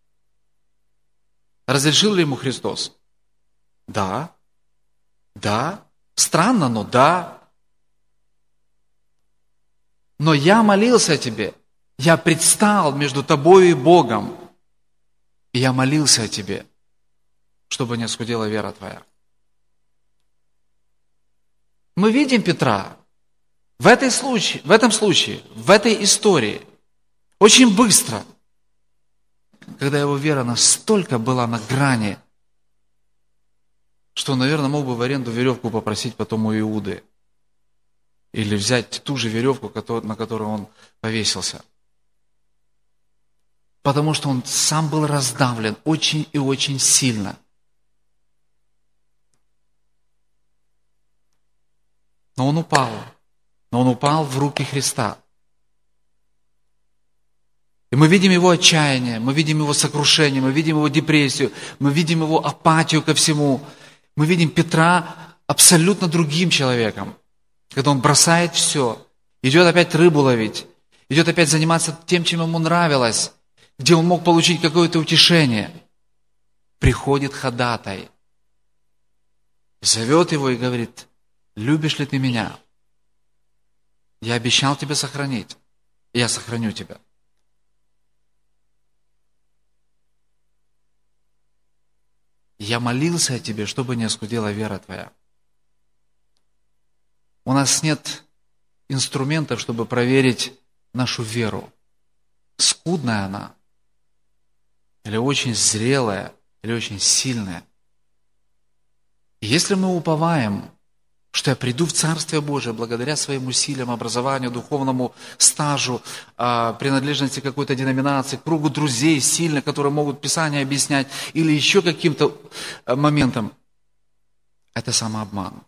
Разрешил ли ему Христос? Да. Да. Странно, но да. Но я молился о тебе. Я предстал между тобою и Богом. И я молился о тебе, чтобы не оскудела вера твоя. Мы видим Петра в этом случае, в этой истории, очень быстро, когда его вера настолько была на грани, что он, наверное, мог бы в аренду веревку попросить потом у Иуды. Или взять ту же веревку, на которую он повесился. Потому что он сам был раздавлен очень и очень сильно. Но он упал. Но он упал в руки Христа. И мы видим его отчаяние, мы видим его сокрушение, мы видим его депрессию, мы видим его апатию ко всему. Мы видим Петра абсолютно другим человеком, когда он бросает все, идет опять рыбу ловить, идет опять заниматься тем, чем ему нравилось, где он мог получить какое-то утешение. Приходит ходатай, зовет его и говорит: любишь ли ты меня? Я обещал тебя сохранить, и я сохраню тебя. Я молился о тебе, чтобы не оскудела вера твоя. У нас нет инструментов, чтобы проверить нашу веру. Скудная она, или очень зрелая, или очень сильная. И если мы уповаем, что я приду в Царствие Божие благодаря своим усилиям, образованию, духовному стажу, принадлежности к какой-то деноминации, кругу друзей сильных, которые могут Писание объяснять, или еще каким-то моментом, это самообман.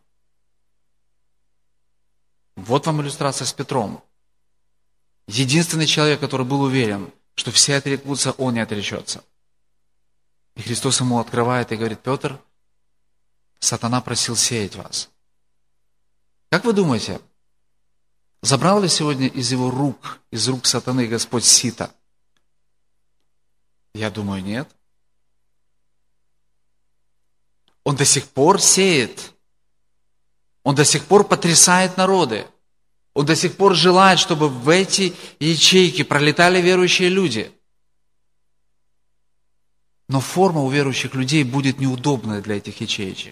Вот вам иллюстрация с Петром. Единственный человек, который был уверен, что все отрекутся, он не отречется. И Христос ему открывает и говорит: Петр, сатана просил сеять вас. Как вы думаете, забрал ли сегодня из рук сатаны Господь сито? Я думаю, нет. Он до сих пор сеет. Он до сих пор потрясает народы. Он до сих пор желает, чтобы в эти ячейки пролетали верующие люди. Но форма у верующих людей будет неудобная для этих ячеечек.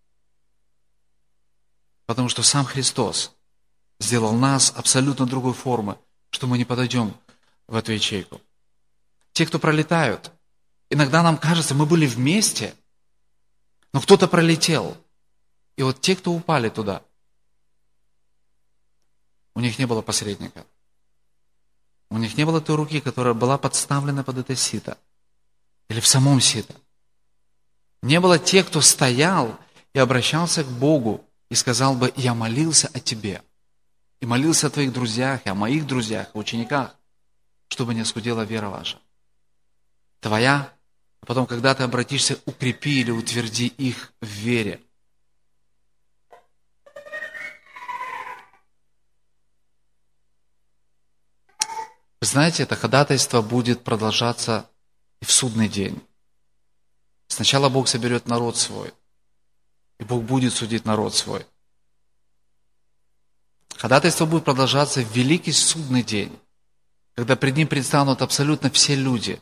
Потому что сам Христос сделал нас абсолютно другой формы, что мы не подойдем в эту ячейку. Те, кто пролетают, иногда нам кажется, мы были вместе, но кто-то пролетел. И вот те, кто упали туда, у них не было посредника. У них не было той руки, которая была подставлена под это сито. Или в самом сито. Не было тех, кто стоял и обращался к Богу и сказал бы: я молился о тебе, и молился о твоих друзьях, и о моих друзьях, и учениках, чтобы не оскудела вера ваша. Твоя, а потом, когда ты обратишься, укрепи или утверди их в вере. Вы знаете, это ходатайство будет продолжаться и в судный день. Сначала Бог соберет народ свой, и Бог будет судить народ свой. Ходатайство будет продолжаться в великий судный день, когда пред Ним предстанут абсолютно все люди.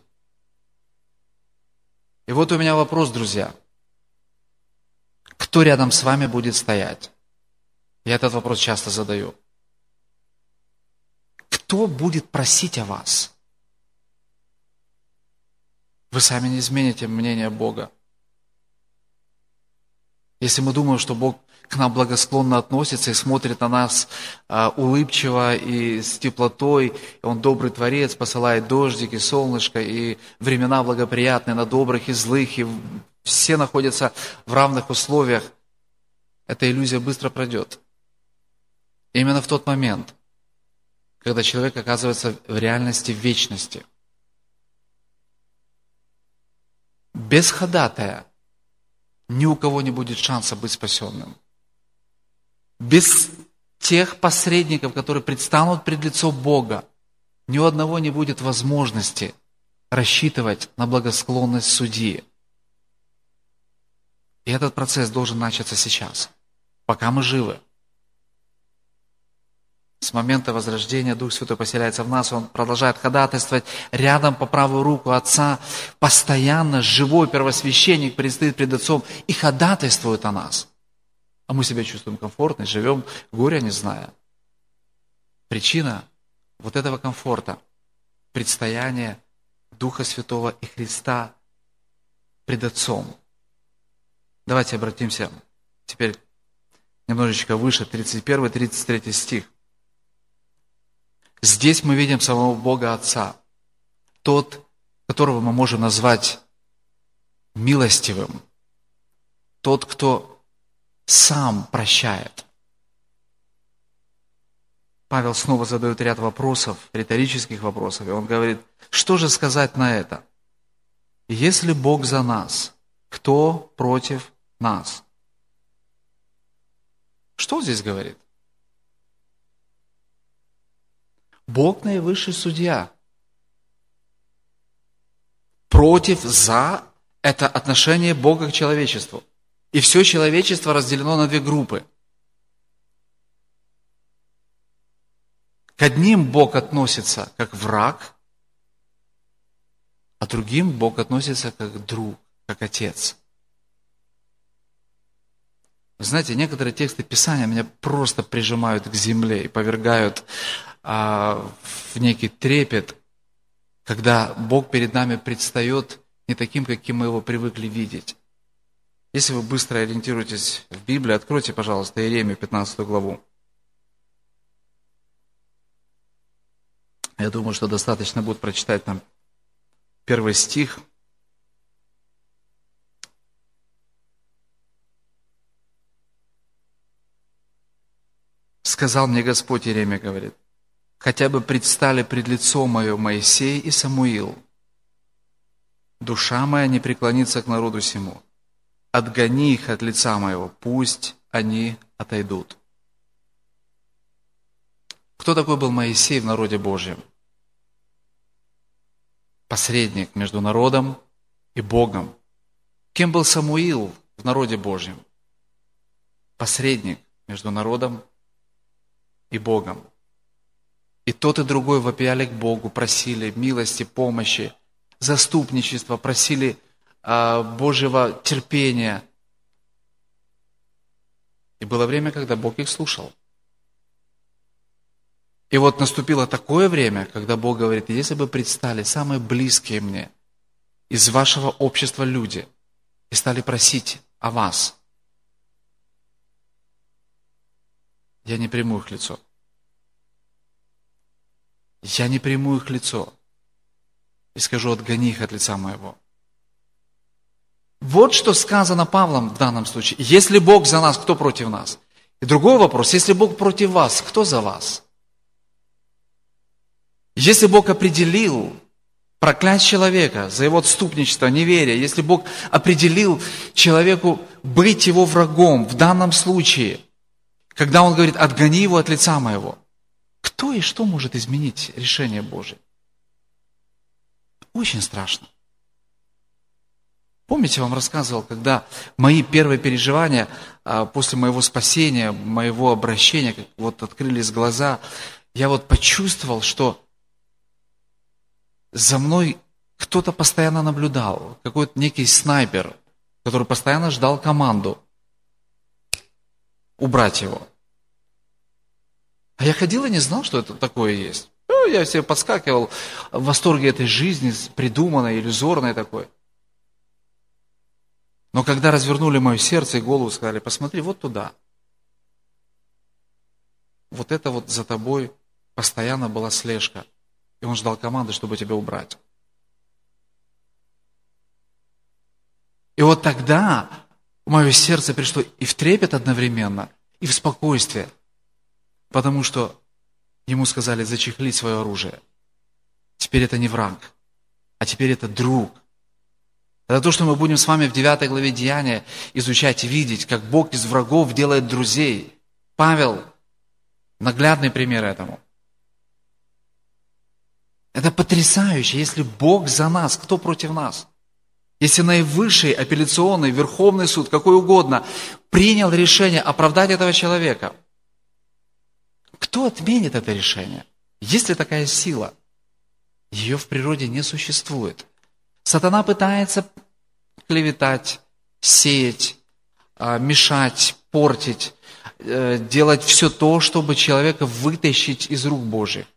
И вот у меня вопрос, друзья. Кто рядом с вами будет стоять? Я этот вопрос часто задаю. Кто будет просить о вас? Вы сами не измените мнение Бога. Если мы думаем, что Бог к нам благосклонно относится и смотрит на нас улыбчиво и с теплотой, и Он добрый Творец, посылает дождики, солнышко, и времена благоприятные на добрых и злых, и все находятся в равных условиях, эта иллюзия быстро пройдет. Именно в тот момент, когда человек оказывается в реальности вечности. Без ходатая ни у кого не будет шанса быть спасенным. Без тех посредников, которые предстанут пред лицо Бога, ни у одного не будет возможности рассчитывать на благосклонность судьи. И этот процесс должен начаться сейчас, пока мы живы. С момента возрождения Дух Святой поселяется в нас, Он продолжает ходатайствовать рядом по правую руку Отца. Постоянно живой первосвященник предстоит пред Отцом и ходатайствует о нас. А мы себя чувствуем комфортно, живем, горя не зная. Причина вот этого комфорта – предстояние Духа Святого и Христа пред Отцом. Давайте обратимся теперь немножечко выше, 31-33 стих. Здесь мы видим самого Бога Отца, тот, которого мы можем назвать милостивым, тот, кто сам прощает. Павел снова задает ряд вопросов, риторических вопросов, и он говорит: что же сказать на это? Если Бог за нас, кто против нас? Что он здесь говорит? Бог наивысший судья. Против, за – это отношение Бога к человечеству. И все человечество разделено на две группы. К одним Бог относится как враг, а другим Бог относится как друг, как отец. Вы знаете, некоторые тексты Писания меня просто прижимают к земле и повергают в некий трепет, когда Бог перед нами предстает не таким, каким мы его привыкли видеть. Если вы быстро ориентируетесь в Библии, откройте, пожалуйста, Иеремию 15 главу. Я думаю, что достаточно будет прочитать нам первый стих. «Сказал мне Господь», Иеремия говорит, «хотя бы предстали пред лицо мое Моисей и Самуил. Душа моя не преклонится к народу сему. Отгони их от лица моего, пусть они отойдут». Кто такой был Моисей в народе Божьем? Посредник между народом и Богом. Кем был Самуил в народе Божьем? Посредник между народом и Богом. И тот, и другой вопияли к Богу, просили милости, помощи, заступничества, просили Божьего терпения. И было время, когда Бог их слушал. И вот наступило такое время, когда Бог говорит: если бы предстали самые близкие мне из вашего общества люди и стали просить о вас, я не приму их лицо. Я не приму их лицо и скажу: отгони их от лица моего. Вот что сказано Павлом в данном случае. Если Бог за нас, кто против нас? И другой вопрос, если Бог против вас, кто за вас? Если Бог определил проклять человека за его отступничество, неверие, если Бог определил человеку быть его врагом в данном случае, когда Он говорит, отгони его от лица моего, кто и что может изменить решение Божие? Очень страшно. Помните, я вам рассказывал, когда мои первые переживания после моего спасения, моего обращения, как вот открылись глаза, я вот почувствовал, что за мной кто-то постоянно наблюдал, какой-то некий снайпер, который постоянно ждал команду убрать его. А я ходил и не знал, что это такое есть. Я себе подскакивал в восторге этой жизни, придуманной, иллюзорной такой. Но когда развернули мое сердце и голову, сказали, посмотри вот туда. Вот это вот за тобой постоянно была слежка. И он ждал команды, чтобы тебя убрать. И вот тогда мое сердце пришло и в трепет одновременно, и в спокойствие. Потому что ему сказали зачехлить свое оружие. Теперь это не враг, а теперь это друг. Это то, что мы будем с вами в 9 главе Деяния изучать и видеть, как Бог из врагов делает друзей. Павел – наглядный пример этому. Это потрясающе, если Бог за нас, кто против нас? Если наивысший апелляционный, Верховный суд, какой угодно, принял решение оправдать этого человека, кто отменит это решение? Есть ли такая сила? Ее в природе не существует. Сатана пытается клеветать, сеять, мешать, портить, делать все то, чтобы человека вытащить из рук Божьих.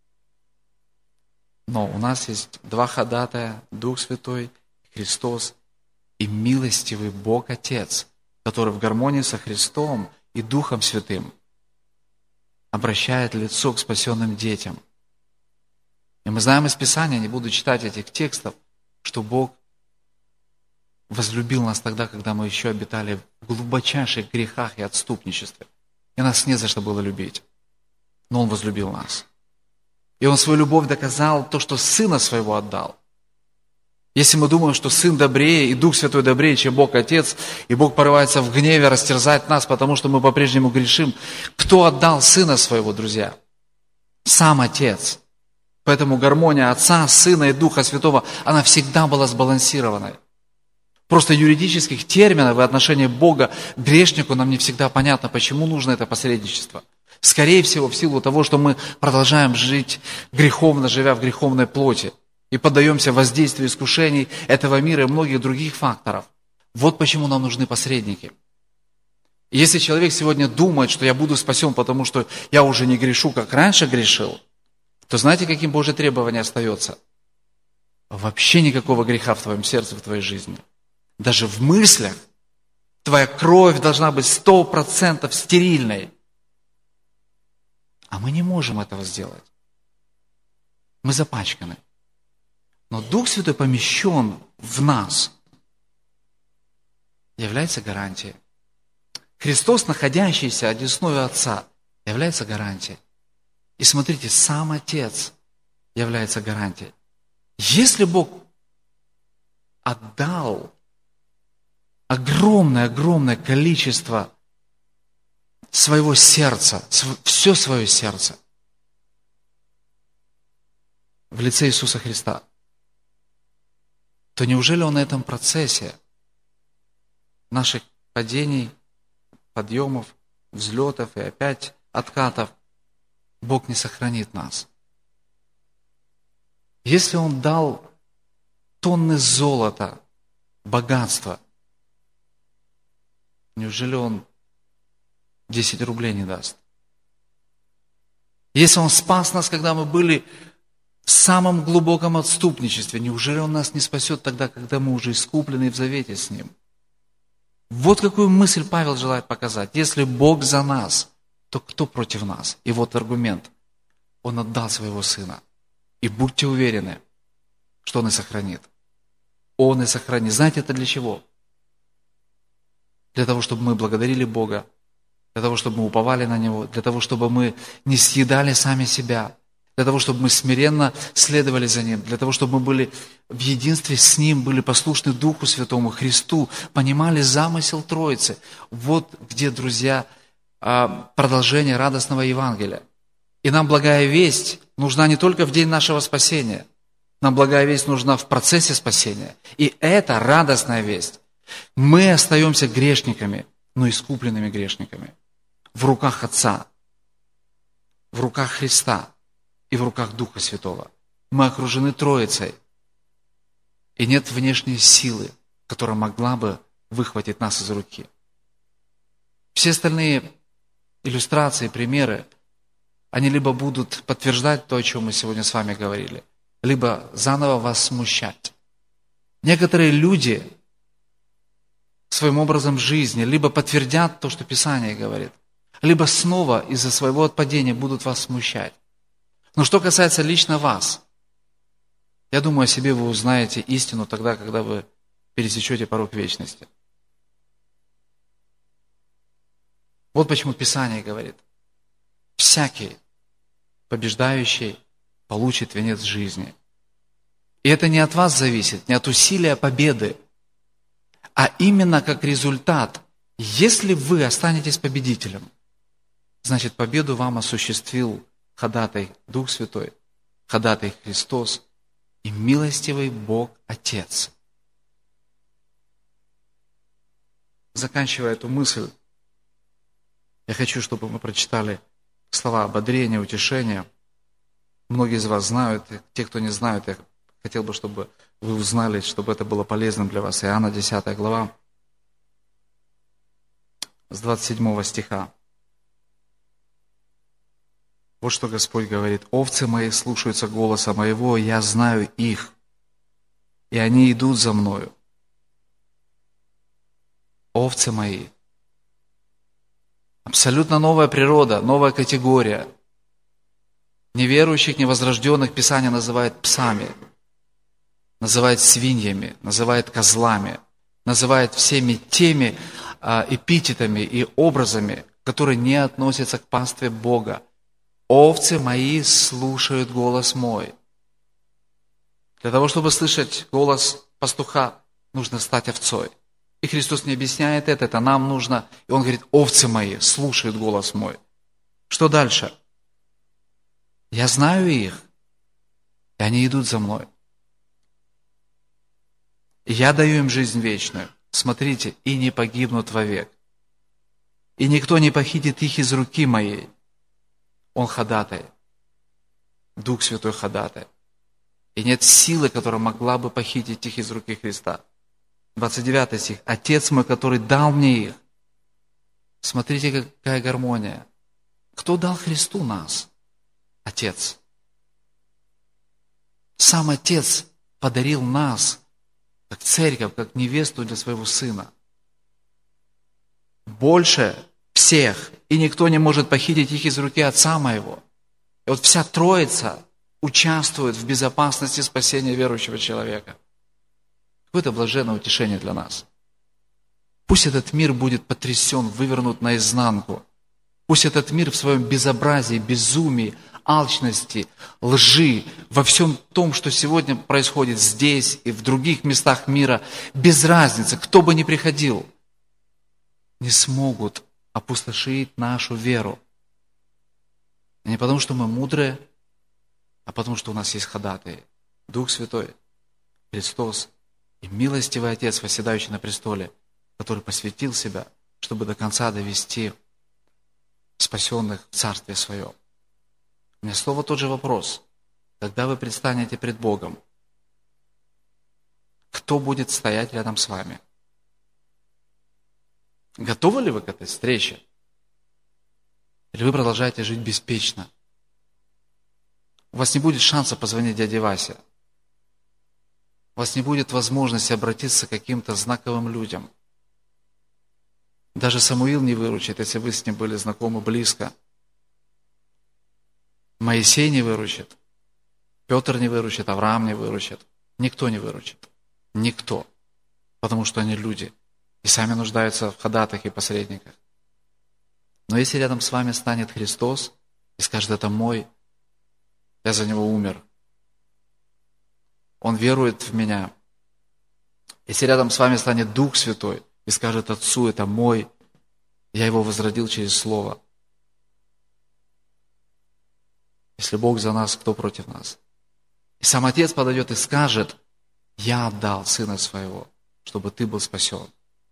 Но у нас есть два ходатая, Дух Святой, Христос и милостивый Бог Отец, который в гармонии со Христом и Духом Святым обращает лицо к спасенным детям. И мы знаем из Писания, не буду читать этих текстов, что Бог возлюбил нас тогда, когда мы еще обитали в глубочайших грехах и отступничестве. И нас не за что было любить. Но Он возлюбил нас. И Он свою любовь доказал то, что Сына Своего отдал. Если мы думаем, что Сын добрее и Дух Святой добрее, чем Бог Отец, и Бог порывается в гневе растерзать нас, потому что мы по-прежнему грешим, кто отдал Сына Своего, друзья? Сам Отец. Поэтому гармония Отца, Сына и Духа Святого, она всегда была сбалансированной. Просто юридических терминов и отношения Бога к грешнику нам не всегда понятно, почему нужно это посредничество. Скорее всего, в силу того, что мы продолжаем жить греховно, живя в греховной плоти, и поддаемся воздействию искушений этого мира и многих других факторов. Вот почему нам нужны посредники. И если человек сегодня думает, что я буду спасен, потому что я уже не грешу, как раньше грешил, то знаете, каким Божье требование остается? Вообще никакого греха в твоем сердце, в твоей жизни. Даже в мыслях твоя кровь должна быть 100% стерильной. А мы не можем этого сделать. Мы запачканы. Но Дух Святой помещен в нас. Является гарантией. Христос, находящийся одесную Отца, является гарантией. И смотрите, сам Отец является гарантией. Если Бог отдал огромное количество своего сердца, все свое сердце в лице Иисуса Христа, то неужели Он на этом процессе наших падений, подъемов, взлетов и опять откатов Бог не сохранит нас? Если Он дал тонны золота, богатства, неужели Он 10 рублей не даст? Если Он спас нас, когда мы были в самом глубоком отступничестве, неужели Он нас не спасет тогда, когда мы уже искуплены в завете с Ним? Вот какую мысль Павел желает показать. Если Бог за нас, то кто против нас? И вот аргумент. Он отдал своего Сына. И будьте уверены, что Он и сохранит. Он и сохранит. Знаете, это для чего? Для того, чтобы мы благодарили Бога для того, чтобы мы уповали на Него, для того, чтобы мы не съедали сами себя, для того, чтобы мы смиренно следовали за Ним, для того, чтобы мы были в единстве с Ним, были послушны Духу Святому, Христу, понимали замысел Троицы. Вот где, друзья, продолжение радостного Евангелия. И нам благая весть нужна не только в день нашего спасения, нам благая весть нужна в процессе спасения. И это радостная весть. Мы остаемся грешниками, но искупленными грешниками. В руках Отца, в руках Христа и в руках Духа Святого. Мы окружены Троицей. И нет внешней силы, которая могла бы выхватить нас из руки. Все остальные иллюстрации, примеры, они либо будут подтверждать то, о чем мы сегодня с вами говорили, либо заново вас смущать. Некоторые люди своим образом жизни либо подтвердят то, что Писание говорит, либо снова из-за своего отпадения будут вас смущать. Но что касается лично вас, я думаю, о себе вы узнаете истину тогда, когда вы пересечете порог вечности. Вот почему Писание говорит: всякий побеждающий получит венец жизни. И это не от вас зависит, не от усилия победы, а именно как результат. Если вы останетесь победителем, значит, победу вам осуществил ходатай Дух Святой, ходатай Христос и милостивый Бог Отец. Заканчивая эту мысль, я хочу, чтобы мы прочитали слова ободрения, утешения. Многие из вас знают, те, кто не знают, я хотел бы, чтобы вы узнали, чтобы это было полезным для вас. Иоанна 10 глава, с 27 стиха. Вот что Господь говорит: «Овцы мои слушаются голоса моего, я знаю их, и они идут за мною». Овцы мои. Абсолютно новая природа, новая категория. Неверующих, невозрожденных Писание называет псами, называет свиньями, называет козлами, называет всеми теми эпитетами и образами, которые не относятся к пастве Бога. «Овцы мои слушают голос мой». Для того, чтобы слышать голос пастуха, нужно стать овцой. И Христос не объясняет это нам нужно. И Он говорит: овцы мои слушают голос мой. Что дальше? Я знаю их, и они идут за мной. И я даю им жизнь вечную. Смотрите, и не погибнут вовек. И никто не похитит их из руки моей. Он ходатай. Дух Святой ходатай. И нет силы, которая могла бы похитить их из руки Христа. 29 стих. Отец мой, который дал мне их. Смотрите, какая гармония. Кто дал Христу нас? Отец. Сам Отец подарил нас, как церковь, как невесту для своего Сына. Больше всех. И никто не может похитить их из руки Отца моего. И вот вся Троица участвует в безопасности спасения верующего человека. Какое-то блаженное утешение для нас. Пусть этот мир будет потрясен, вывернут наизнанку. Пусть этот мир в своем безобразии, безумии, алчности, лжи, во всем том, что сегодня происходит здесь и в других местах мира, без разницы, кто бы ни приходил, не смогут опустошить нашу веру. И не потому, что мы мудрые, а потому, что у нас есть ходатай, Дух Святой, Христос и милостивый Отец, восседающий на престоле, который посвятил себя, чтобы до конца довести спасенных в Царствие Свое. У меня снова тот же вопрос. Когда вы предстанете пред Богом, кто будет стоять рядом с вами? Готовы ли вы к этой встрече? Или вы продолжаете жить беспечно? У вас не будет шанса позвонить дяде Васе. У вас не будет возможности обратиться к каким-то знаковым людям. Даже Самуил не выручит, если вы с ним были знакомы близко. Моисей не выручит. Петр не выручит, Авраам не выручит. Никто не выручит. Никто. Потому что они люди. И сами нуждаются в ходатах и посредниках. Но если рядом с вами станет Христос и скажет: это мой, я за него умер, он верует в меня. Если рядом с вами станет Дух Святой и скажет: Отцу, это мой, я его возродил через Слово. Если Бог за нас, кто против нас? И сам Отец подойдет и скажет: я отдал Сына Своего, чтобы ты был спасен.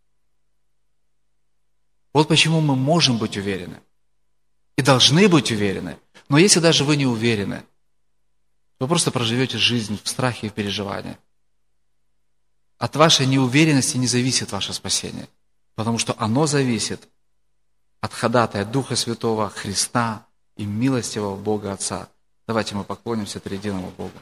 Вот почему мы можем быть уверены и должны быть уверены. Но если даже вы не уверены, вы просто проживете жизнь в страхе и в переживании. От вашей неуверенности не зависит ваше спасение, потому что оно зависит от ходатая Духа Святого, Христа и милостивого Бога Отца. Давайте мы поклонимся триединому Богу.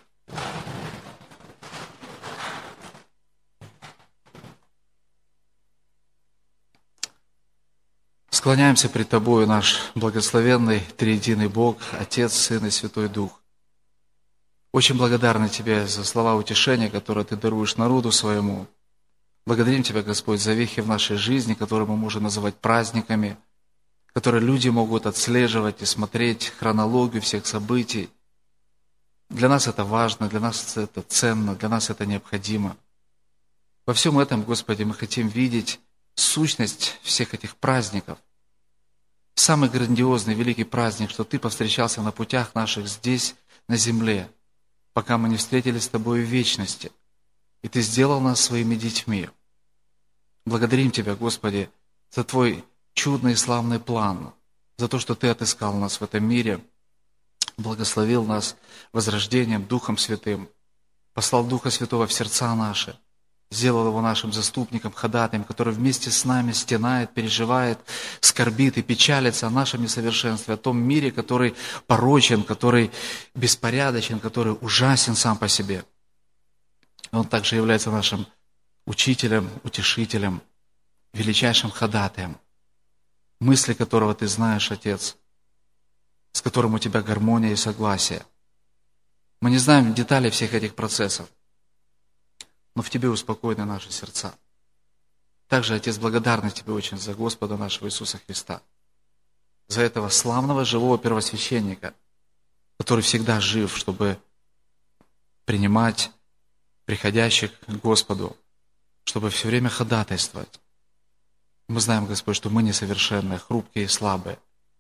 Склоняемся пред Тобою, наш благословенный триединый Бог, Отец, Сын и Святой Дух. Очень благодарны Тебе за слова утешения, которые Ты даруешь народу своему. Благодарим Тебя, Господь, за вехи в нашей жизни, которые мы можем называть праздниками, которые люди могут отслеживать и смотреть хронологию всех событий. Для нас это важно, для нас это ценно, для нас это необходимо. Во всем этом, Господи, мы хотим видеть сущность всех этих праздников. Самый грандиозный, великий праздник, что Ты повстречался на путях наших здесь, на земле, пока мы не встретились с Тобой в вечности. И Ты сделал нас своими детьми. Благодарим Тебя, Господи, за Твой чудный и славный план, за то, что Ты отыскал нас в этом мире, благословил нас возрождением Духом Святым, послал Духа Святого в сердца наши, сделал Его нашим заступником, ходатаем, который вместе с нами стенает, переживает, скорбит и печалится о нашем несовершенстве, о том мире, который порочен, который беспорядочен, который ужасен сам по себе. Он также является нашим учителем, утешителем, величайшим ходатаем, мысли которого Ты знаешь, Отец, с которым у Тебя гармония и согласие. Мы не знаем деталей всех этих процессов, но в Тебе успокоены наши сердца. Также, Отец, благодарны Тебе очень за Господа нашего Иисуса Христа, за этого славного живого первосвященника, который всегда жив, чтобы принимать приходящих к Господу, чтобы все время ходатайствовать. Мы знаем, Господь, что мы несовершенные, хрупкие и слабые.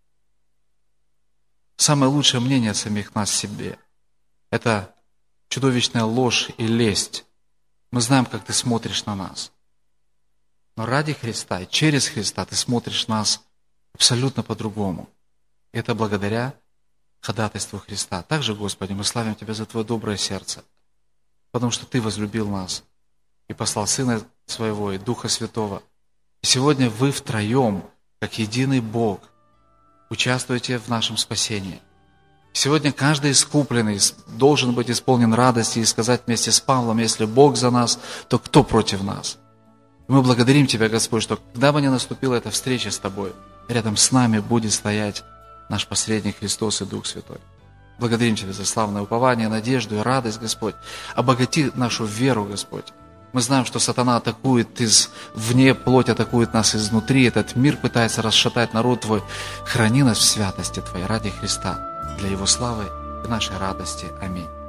Самое лучшее мнение о самих нас себе – это чудовищная ложь и лесть. Мы знаем, как Ты смотришь на нас. Но ради Христа и через Христа Ты смотришь на нас абсолютно по-другому. И это благодаря ходатайству Христа. Также, Господи, мы славим Тебя за Твое доброе сердце, потому что Ты возлюбил нас и послал Сына Своего и Духа Святого. И сегодня вы втроем, как единый Бог, участвуете в нашем спасении. Сегодня каждый искупленный должен быть исполнен радости и сказать вместе с Павлом: если Бог за нас, то кто против нас? И мы благодарим Тебя, Господь, что когда бы ни наступила эта встреча с Тобой, рядом с нами будет стоять наш посредник Христос и Дух Святой. Благодарим Тебя за славное упование, надежду и радость, Господь. Обогати нашу веру, Господь. Мы знаем, что сатана атакует извне, плоть атакует нас изнутри. Этот мир пытается расшатать народ Твой. Храни нас в святости Твоей ради Христа, для Его славы и нашей радости. Аминь.